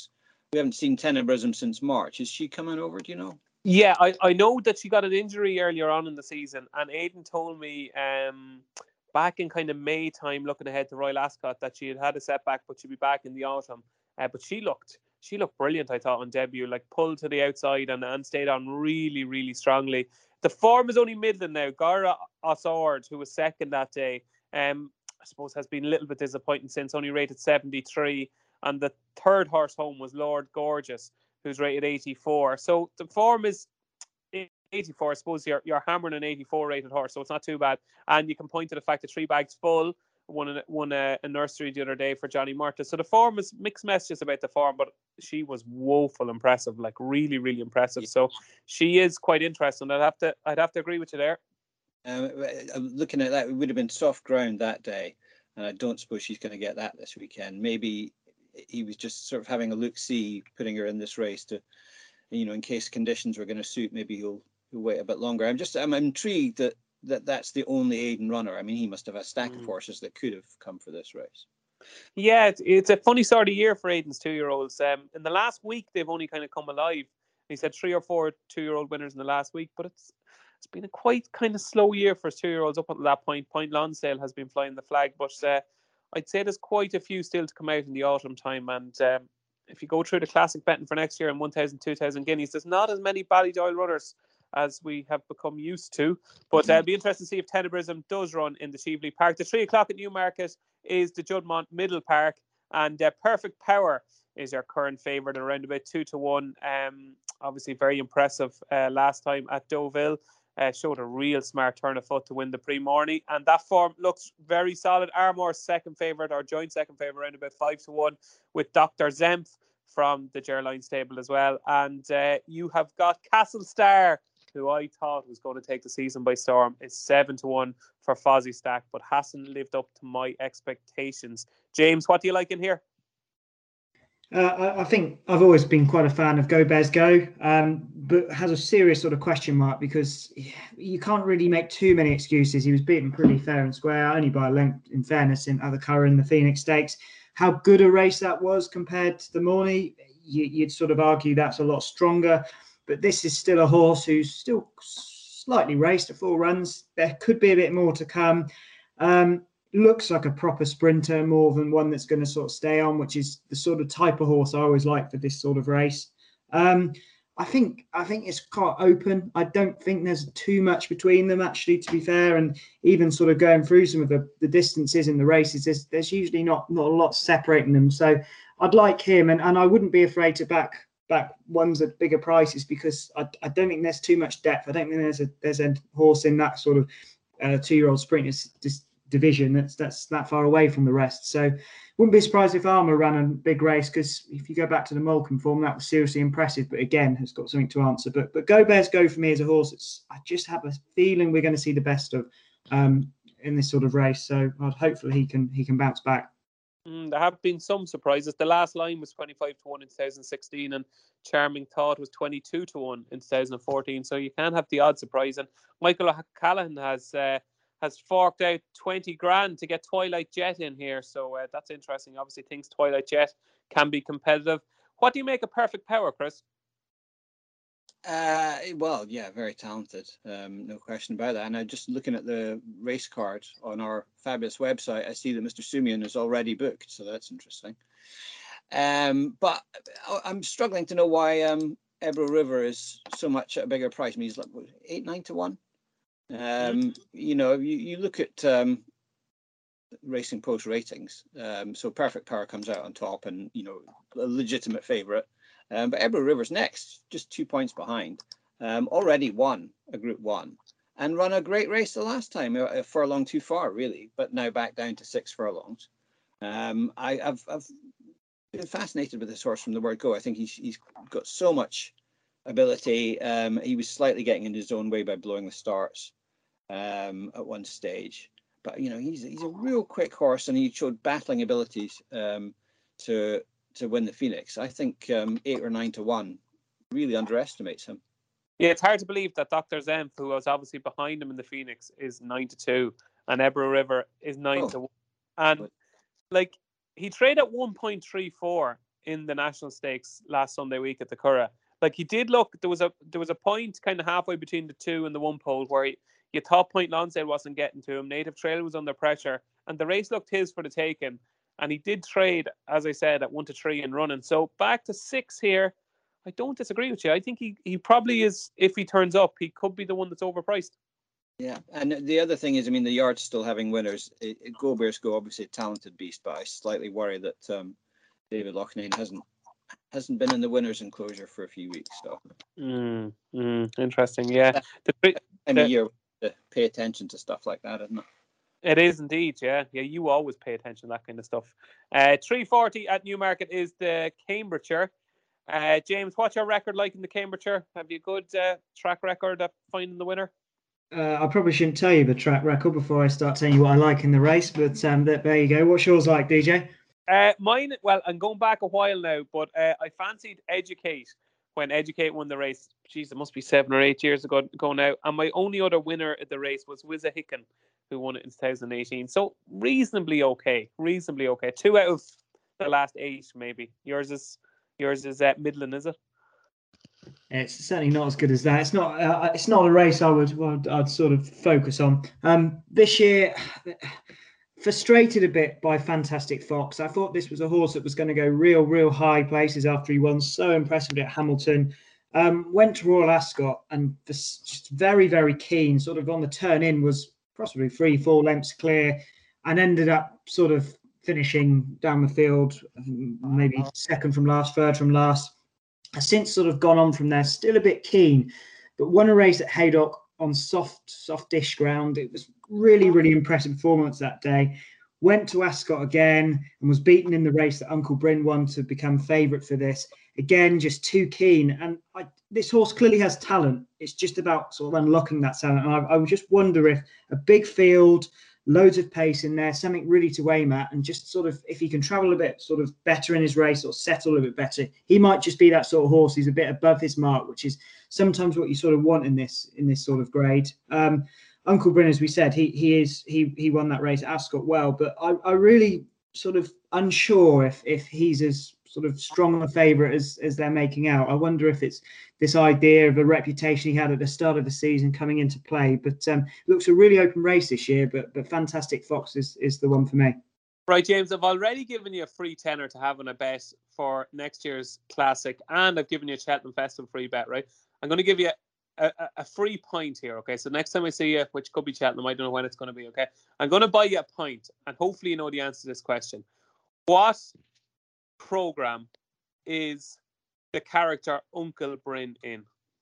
we haven't seen Tenebrism since March. Is she coming over? Do you know? Yeah, I, I know that she got an injury earlier on in the season, and Aidan told me um, back in kind of May time, looking ahead to Royal Ascot, that she had had a setback, but she'd be back in the autumn. Uh, but she looked she looked brilliant, I thought, on debut, like pulled to the outside and, and stayed on really, really strongly. The form is only middling now. Gara Osord, who was second that day, um, I suppose has been a little bit disappointing since, only rated seventy-three. And the third horse home was Lord Gorgeous, who's rated eighty-four. So the form is eighty-four. I suppose you're, you're hammering an eighty-four rated horse, so it's not too bad. And you can point to the fact that Three Bags Full won, a, won a, a nursery the other day for Johnny Murta. So the form is mixed messages about the form, but she was woeful impressive, like really, really impressive. Yeah. So she is quite interesting. I'd have to, I'd have to agree with you there. Um, looking at that, it would have been soft ground that day, and I don't suppose she's going to get that this weekend. Maybe he was just sort of having a look-see, putting her in this race to, you know, in case conditions were going to suit, maybe he'll, he'll wait a bit longer. I'm just, I'm intrigued that, that that's the only Aidan runner. I mean, he must have a stack mm. of horses that could have come for this race. Yeah, it's, it's a funny sort of year for Aidan's two-year-olds. Um, in the last week, they've only kind of come alive. He said three or four two-year-old winners in the last week, but it's it's been a quite kind of slow year for his two-year-olds up until that point. Point Lonsdale has been flying the flag, but uh, I'd say there's quite a few still to come out in the autumn time. And um, if you go through the classic betting for next year in one thousand, two thousand guineas, there's not as many Ballydoyle runners as we have become used to. But uh, it'll be interesting to see if Tenebrism does run in the Cheveley Park. The three o'clock at Newmarket is the Juddmonte Middle Park, and uh, Perfect Power is our current favourite, around about two to one. Um, obviously, very impressive uh, last time at Deauville. Uh, showed a real smart turn of foot to win the Prix Morny, and that form looks very solid. Armour's second favourite, or joint second favourite, around about five to one, with Doctor Zemph from the Gerline stable as well. And uh, you have got Castle Star, who I thought was going to take the season by storm, is seven to one for Fozzie Stack, but hasn't lived up to my expectations. James, what do you like in here? Uh, I, I think I've always been quite a fan of Go Bears Go, um, but has a serious sort of question mark because you can't really make too many excuses. He was beaten pretty fair and square, only by a length, in fairness, in Other Curragh in the Phoenix Stakes. How good a race that was compared to the Morny, you, you'd sort of argue that's a lot stronger. But this is still a horse who's still slightly raced at four runs. There could be a bit more to come. Um, looks like a proper sprinter more than one that's going to sort of stay on, which is the sort of type of horse I always like for this sort of race. Um, I think I think it's quite open. I don't think there's too much between them, actually, to be fair. And even sort of going through some of the, the distances in the races, there's, there's usually not, not a lot separating them. So I'd like him, and, and I wouldn't be afraid to back back ones at bigger prices because I, I don't think there's too much depth. I don't think there's a there's a horse in that sort of uh, two-year-old sprinters division that's that's that far away from the rest. So wouldn't be surprised if Armour ran a big race, because if you go back to the Moulton form, that was seriously impressive, but again has got something to answer. But but Go Bears Go for me as a horse, it's, I just have a feeling we're going to see the best of um in this sort of race. So I'd hopefully he can he can bounce back. Mm, there have been some surprises. The last line was twenty-five to one in two thousand sixteen, and Charming Thought was twenty-two to one in two thousand fourteen. So you can have the odd surprise. And Michael O'Callaghan has uh, has forked out twenty grand to get Twilight Jet in here. So uh, that's interesting. Obviously, thinks Twilight Jet can be competitive. What do you make of Perfect Power, Chris? Uh, well, yeah, very talented, um, no question about that. And I'm just looking at the race card on our fabulous website. I see that Mister Sumian is already booked, so that's interesting. Um, but I'm struggling to know why um, Ebro River is so much at a bigger price. I mean, he's like what, eight, nine to one. Um, mm-hmm. You know, you, you look at um, Racing Post ratings. Um, so Perfect Power comes out on top, and you know, a legitimate favourite. Um, but Ebro River's next, just two points behind. Um, already won a Group One and run a great race the last time, a furlong too far, really, but now back down to six furlongs. Um, I, I've, I've been fascinated with this horse from the word go. I think he's he's got so much ability. Um, he was slightly getting in his own way by blowing the starts um, at one stage, but you know he's he's a real quick horse, and he showed battling abilities um, to. to win the Phoenix. I think um, eight or nine to one really underestimates him. Yeah, it's hard to believe that Doctor Zemph, who was obviously behind him in the Phoenix, is nine to two, and Ebro River is nine oh. to one. And but, like he traded at one point three four in the National Stakes last Sunday week at the Curragh. Like, he did look, there was a there was a point kind of halfway between the two and the one pole where he, you thought Point Lonsdale wasn't getting to him. Native Trail was under pressure, and the race looked his for the taking. And he did trade, as I said, at one to three and running. So back to six here. I don't disagree with you. I think he, he probably is, if he turns up, he could be the one that's overpriced. Yeah, and the other thing is, I mean, the yard's still having winners. It, it, Go Bears Go, obviously a talented beast, but I slightly worry that um, David Loughnane hasn't hasn't been in the winners' enclosure for a few weeks. So, mm, mm, interesting. Yeah, the, time of year to pay attention to stuff like that, isn't it? It is indeed, yeah. Yeah, you always pay attention to that kind of stuff. Uh, three forty at Newmarket is the Cambridgeshire. Uh, James, what's your record like in the Cambridgeshire? Have you a good uh, track record of finding the winner? Uh, I probably shouldn't tell you the track record before I start telling you what I like in the race, but um, there, there you go. What's yours like, D J? Uh, mine, well, I'm going back a while now, but uh, I fancied Educate when Educate won the race. Jeez, it must be seven or eight years ago, ago now. And my only other winner at the race was Wissahickon, who won it in twenty eighteen. So reasonably okay, reasonably okay. Two out of the last eight, maybe. Yours is yours is at uh, Midland, is it? It's certainly not as good as that. It's not. Uh, it's not a race I would. Well, I'd sort of focus on. Um, this year, frustrated a bit by Fantastic Fox. I thought this was a horse that was going to go real, real high places after he won so impressively at Hamilton. Um, went to Royal Ascot and was just very, very keen. Sort of on the turn in was possibly three, four lengths clear, and ended up sort of finishing down the field, maybe second from last, third from last. Has since sort of gone on from there, still a bit keen, but won a race at Haydock on soft, soft-ish ground. It was really, really impressive performance that day. Went to Ascot again and was beaten in the race that Uncle Bryn won to become favourite for this. Again, just too keen. And I, this horse clearly has talent. It's just about sort of unlocking that talent. And I, I would just wonder if a big field, loads of pace in there, something really to aim at, and just sort of, if he can travel a bit sort of better in his race or settle a bit better, he might just be that sort of horse. He's a bit above his mark, which is sometimes what you sort of want in this in this sort of grade. Um, Uncle Bryn, as we said, he he is he he won that race at Ascot well, but I, I really sort of unsure if if he's as sort of strong a favourite as as they're making out. I wonder if it's this idea of a reputation he had at the start of the season coming into play. But um, it looks a really open race this year, but but Fantastic Fox is, is the one for me. Right, James, I've already given you a free tenner to have on a bet for next year's Classic, and I've given you a Cheltenham Festival free bet, right? I'm going to give you a, a, a free point here, okay? So next time I see you, which could be Cheltenham, I don't know when it's going to be, okay? I'm going to buy you a point, and hopefully you know the answer to this question. What programme is the character Uncle Bryn in?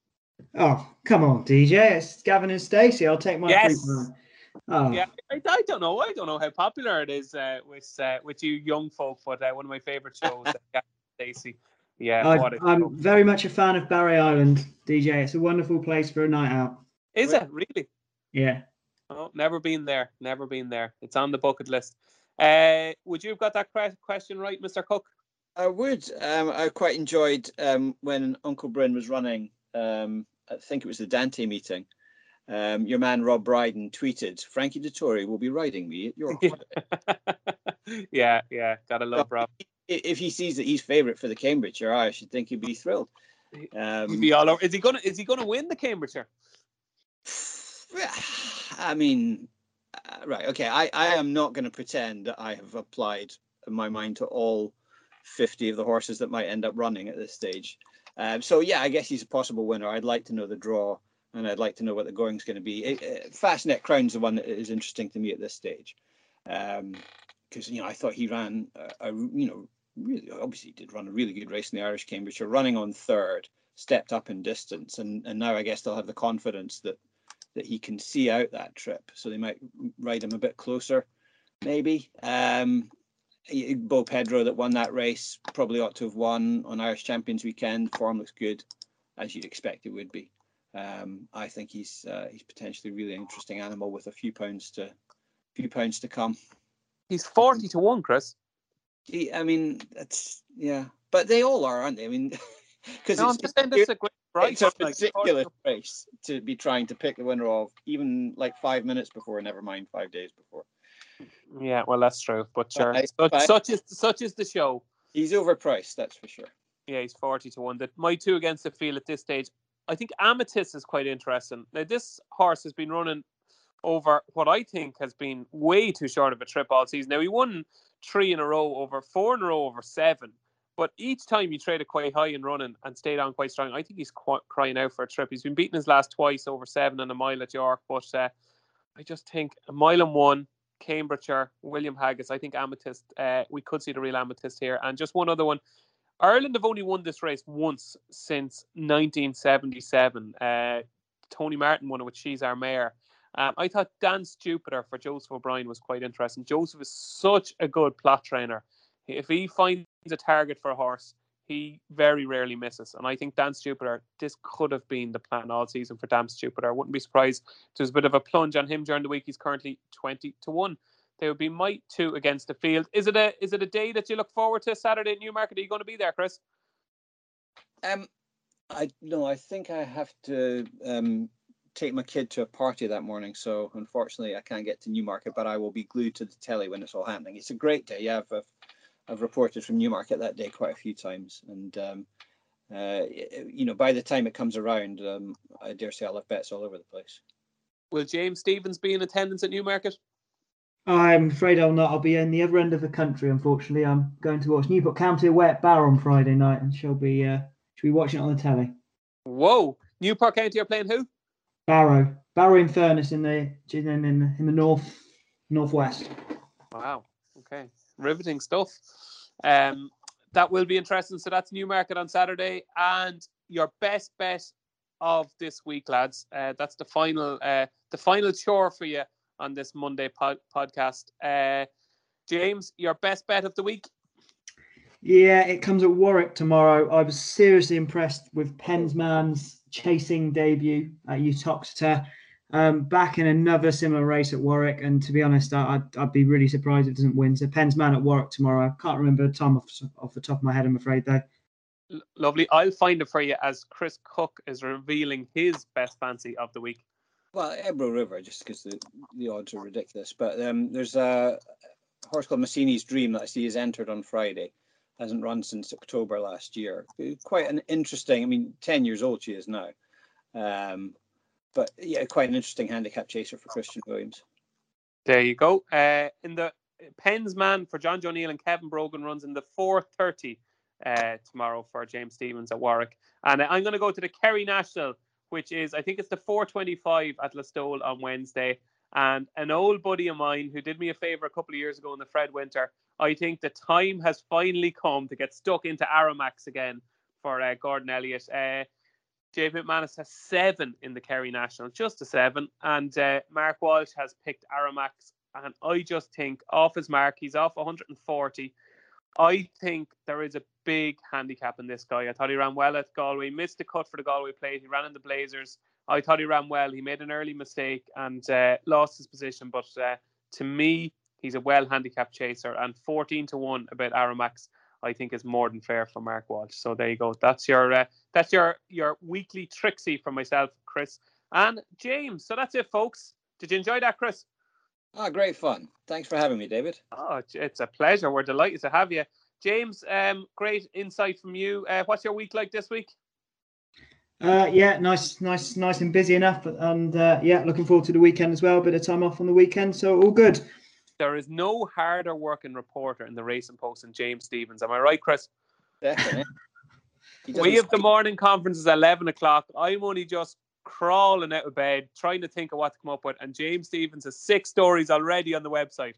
Oh, come on, D J. It's Gavin and Stacey. I'll take my yes. free point. Oh. Yeah, I, I don't know. I don't know how popular it is uh, with uh, with you young folk, but uh, one of my favourite shows, uh, Gavin and Stacey. Yeah, I, what I'm show. very much a fan of Barry Island, D J. It's a wonderful place for a night out. Is it really? Yeah. Oh, never been there. Never been there. It's on the bucket list. Uh, would you have got that question right, Mister Cook? I would. Um, I quite enjoyed um, when Uncle Bryn was running. Um, I think it was the Dante meeting. Um, your man Rob Brydon tweeted, "Frankie Dettori will be riding me at your holiday." yeah, yeah, gotta love so Rob. If he sees that he's favourite for the Cambridgeshire, I should think he'd be thrilled. Um, he'd be all over. Is he gonna? Is he gonna win the Cambridgeshire? I mean, uh, right? Okay, I, I am not going to pretend that I have applied my mind to all fifty of the horses that might end up running at this stage. Um, so yeah, I guess he's a possible winner. I'd like to know the draw, and I'd like to know what the going's going to be. It, it, Fastnet Crown's the one that is interesting to me at this stage, because um, you know I thought he ran a, a you know really obviously he did run a really good race in the Irish Cambridgeshire, running on third, stepped up in distance, and and now I guess they'll have the confidence that that he can see out that trip, so they might ride him a bit closer, maybe. Um, Bo Pedro that won that race probably ought to have won on Irish Champions Weekend. Form looks good, as you'd expect it would be. Um, I think he's uh, he's potentially a really interesting animal with a few pounds to few pounds to come. He's forty to one, Chris. He, I mean, that's yeah, but they all are, aren't they? I mean, because no, it's, it's, a, it's a ridiculous race to be trying to pick the winner of, even like five minutes before, never mind five days before. Yeah, well, that's true. But sure, Bye. such, Bye. such is such is the show. He's overpriced, that's for sure. Yeah, he's forty to one. That my two against the field at this stage. I think Amethyst is quite interesting. Now, this horse has been running over what I think has been way too short of a trip all season. Now, he won three in a row over four in a row over seven. But each time he traded quite high and running and stayed on quite strong, I think he's qu- crying out for a trip. He's been beaten his last twice over seven and a mile at York. But uh, I just think a mile and one, Cambridgeshire, William Haggis, I think Amethyst, uh, we could see the real Amethyst here. And just one other one. Ireland have only won this race once since nineteen seventy-seven. Uh, Tony Martin won it with She's Our Mare. Um, I thought Dance Jupiter for Joseph O'Brien was quite interesting. Joseph is such a good plot trainer. If he finds a target for a horse, he very rarely misses. And I think Dance Jupiter, this could have been the plan all season for Dance Jupiter. I wouldn't be surprised. There's a bit of a plunge on him during the week. He's currently twenty to one. They would be my two against the field. Is it a is it a day that you look forward to, Saturday at Newmarket? Are you going to be there, Chris? Um, I no, I think I have to um take my kid to a party that morning. So unfortunately, I can't get to Newmarket, but I will be glued to the telly when it's all happening. It's a great day. Yeah, I've I've, I've reported from Newmarket that day quite a few times, and um, uh, you know, by the time it comes around, um, I dare say I'll have bets all over the place. Will James Stephens be in attendance at Newmarket? I'm afraid I'll not. I'll be in the other end of the country, unfortunately. I'm going to watch Newport County away at Barrow on Friday night, and she'll be uh, she'll be watching it on the telly. Whoa! Newport County are playing who? Barrow. Barrow in Furness in the in in, in the north northwest. Wow. Okay. Riveting stuff. Um, that will be interesting. So that's Newmarket on Saturday, and your best bet of this week, lads. Uh, that's the final uh, the final chore for you on this Monday pod- podcast. Uh, James, your best bet of the week? Yeah, it comes at Warwick tomorrow. I was seriously impressed with Pensman's chasing debut at Uttoxeter. Um, back in another similar race at Warwick, and to be honest, I, I'd, I'd be really surprised if it doesn't win. So Pensman at Warwick tomorrow. I can't remember the time off, off the top of my head, I'm afraid, though. L- lovely. I'll find it for you as Chris Cook is revealing his best fancy of the week. Well, Ebro River, just because the, the odds are ridiculous. But um, there's a horse called Massini's Dream that I see is entered on Friday. Hasn't run since October last year. Quite an interesting, I mean, ten years old she is now. Um, but yeah, quite an interesting handicap chaser for Christian Williams. There you go. Uh, in the Pensman for John Joe Neal and Kevin Brogan runs in the four thirty uh, tomorrow for James Stephens at Warwick. And I'm going to go to the Kerry National, which is, I think it's the four twenty-five at Listowel on Wednesday. And an old buddy of mine who did me a favour a couple of years ago in the Fred Winter, I think the time has finally come to get stuck into Aramax again for uh, Gordon Elliott. Uh, Jay McManus has seven in the Kerry National, just a seven. And uh, Mark Walsh has picked Aramax. And I just think off his mark, he's off one hundred forty. I think there is a big handicap in this guy. I thought he ran well at Galway, missed the cut for the Galway plate. He ran in the Blazers. I thought he ran well. He made an early mistake and uh, lost his position. But uh, to me, he's a well handicapped chaser. And fourteen to one about Aramax, I think, is more than fair for Mark Walsh. So there you go. That's your uh, that's your your weekly Trixie from myself, Chris, and James. So that's it, folks. Did you enjoy that, Chris? Ah, great fun. Thanks for having me, David. Oh, it's a pleasure. We're delighted to have you. James, um, great insight from you. Uh, what's your week like this week? Uh, yeah, nice, nice, nice and busy enough. And uh, yeah, looking forward to the weekend as well. A bit of time off on the weekend, so all good. There is no harder working reporter in the Racing Post than James Stephens. Am I right, Chris? Definitely. We have the morning conferences at eleven o'clock. I'm only just crawling out of bed, trying to think of what to come up with. And James Stephens has six stories already on the website.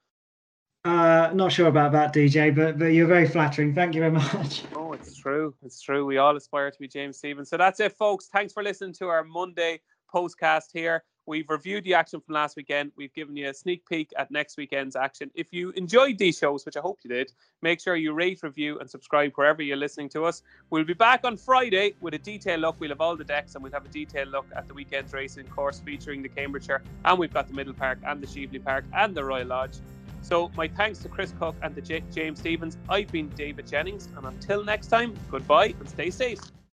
Uh, not sure about that, D J, but, but you're very flattering. Thank you very much. Oh, it's true. It's true. We all aspire to be James Stephens. So that's it, folks. Thanks for listening to our Monday postcast here. We've reviewed the action from last weekend. We've given you a sneak peek at next weekend's action. If you enjoyed these shows, which I hope you did, make sure you rate, review and subscribe wherever you're listening to us. We'll be back on Friday with a detailed look. We'll have all the decks and we'll have a detailed look at the weekend's racing course featuring the Cambridgeshire, and we've got the Middle Park and the Sheveley Park and the Royal Lodge. So my thanks to Chris Cook and to J- James Stephens. I've been David Jennings, and until next time, goodbye and stay safe.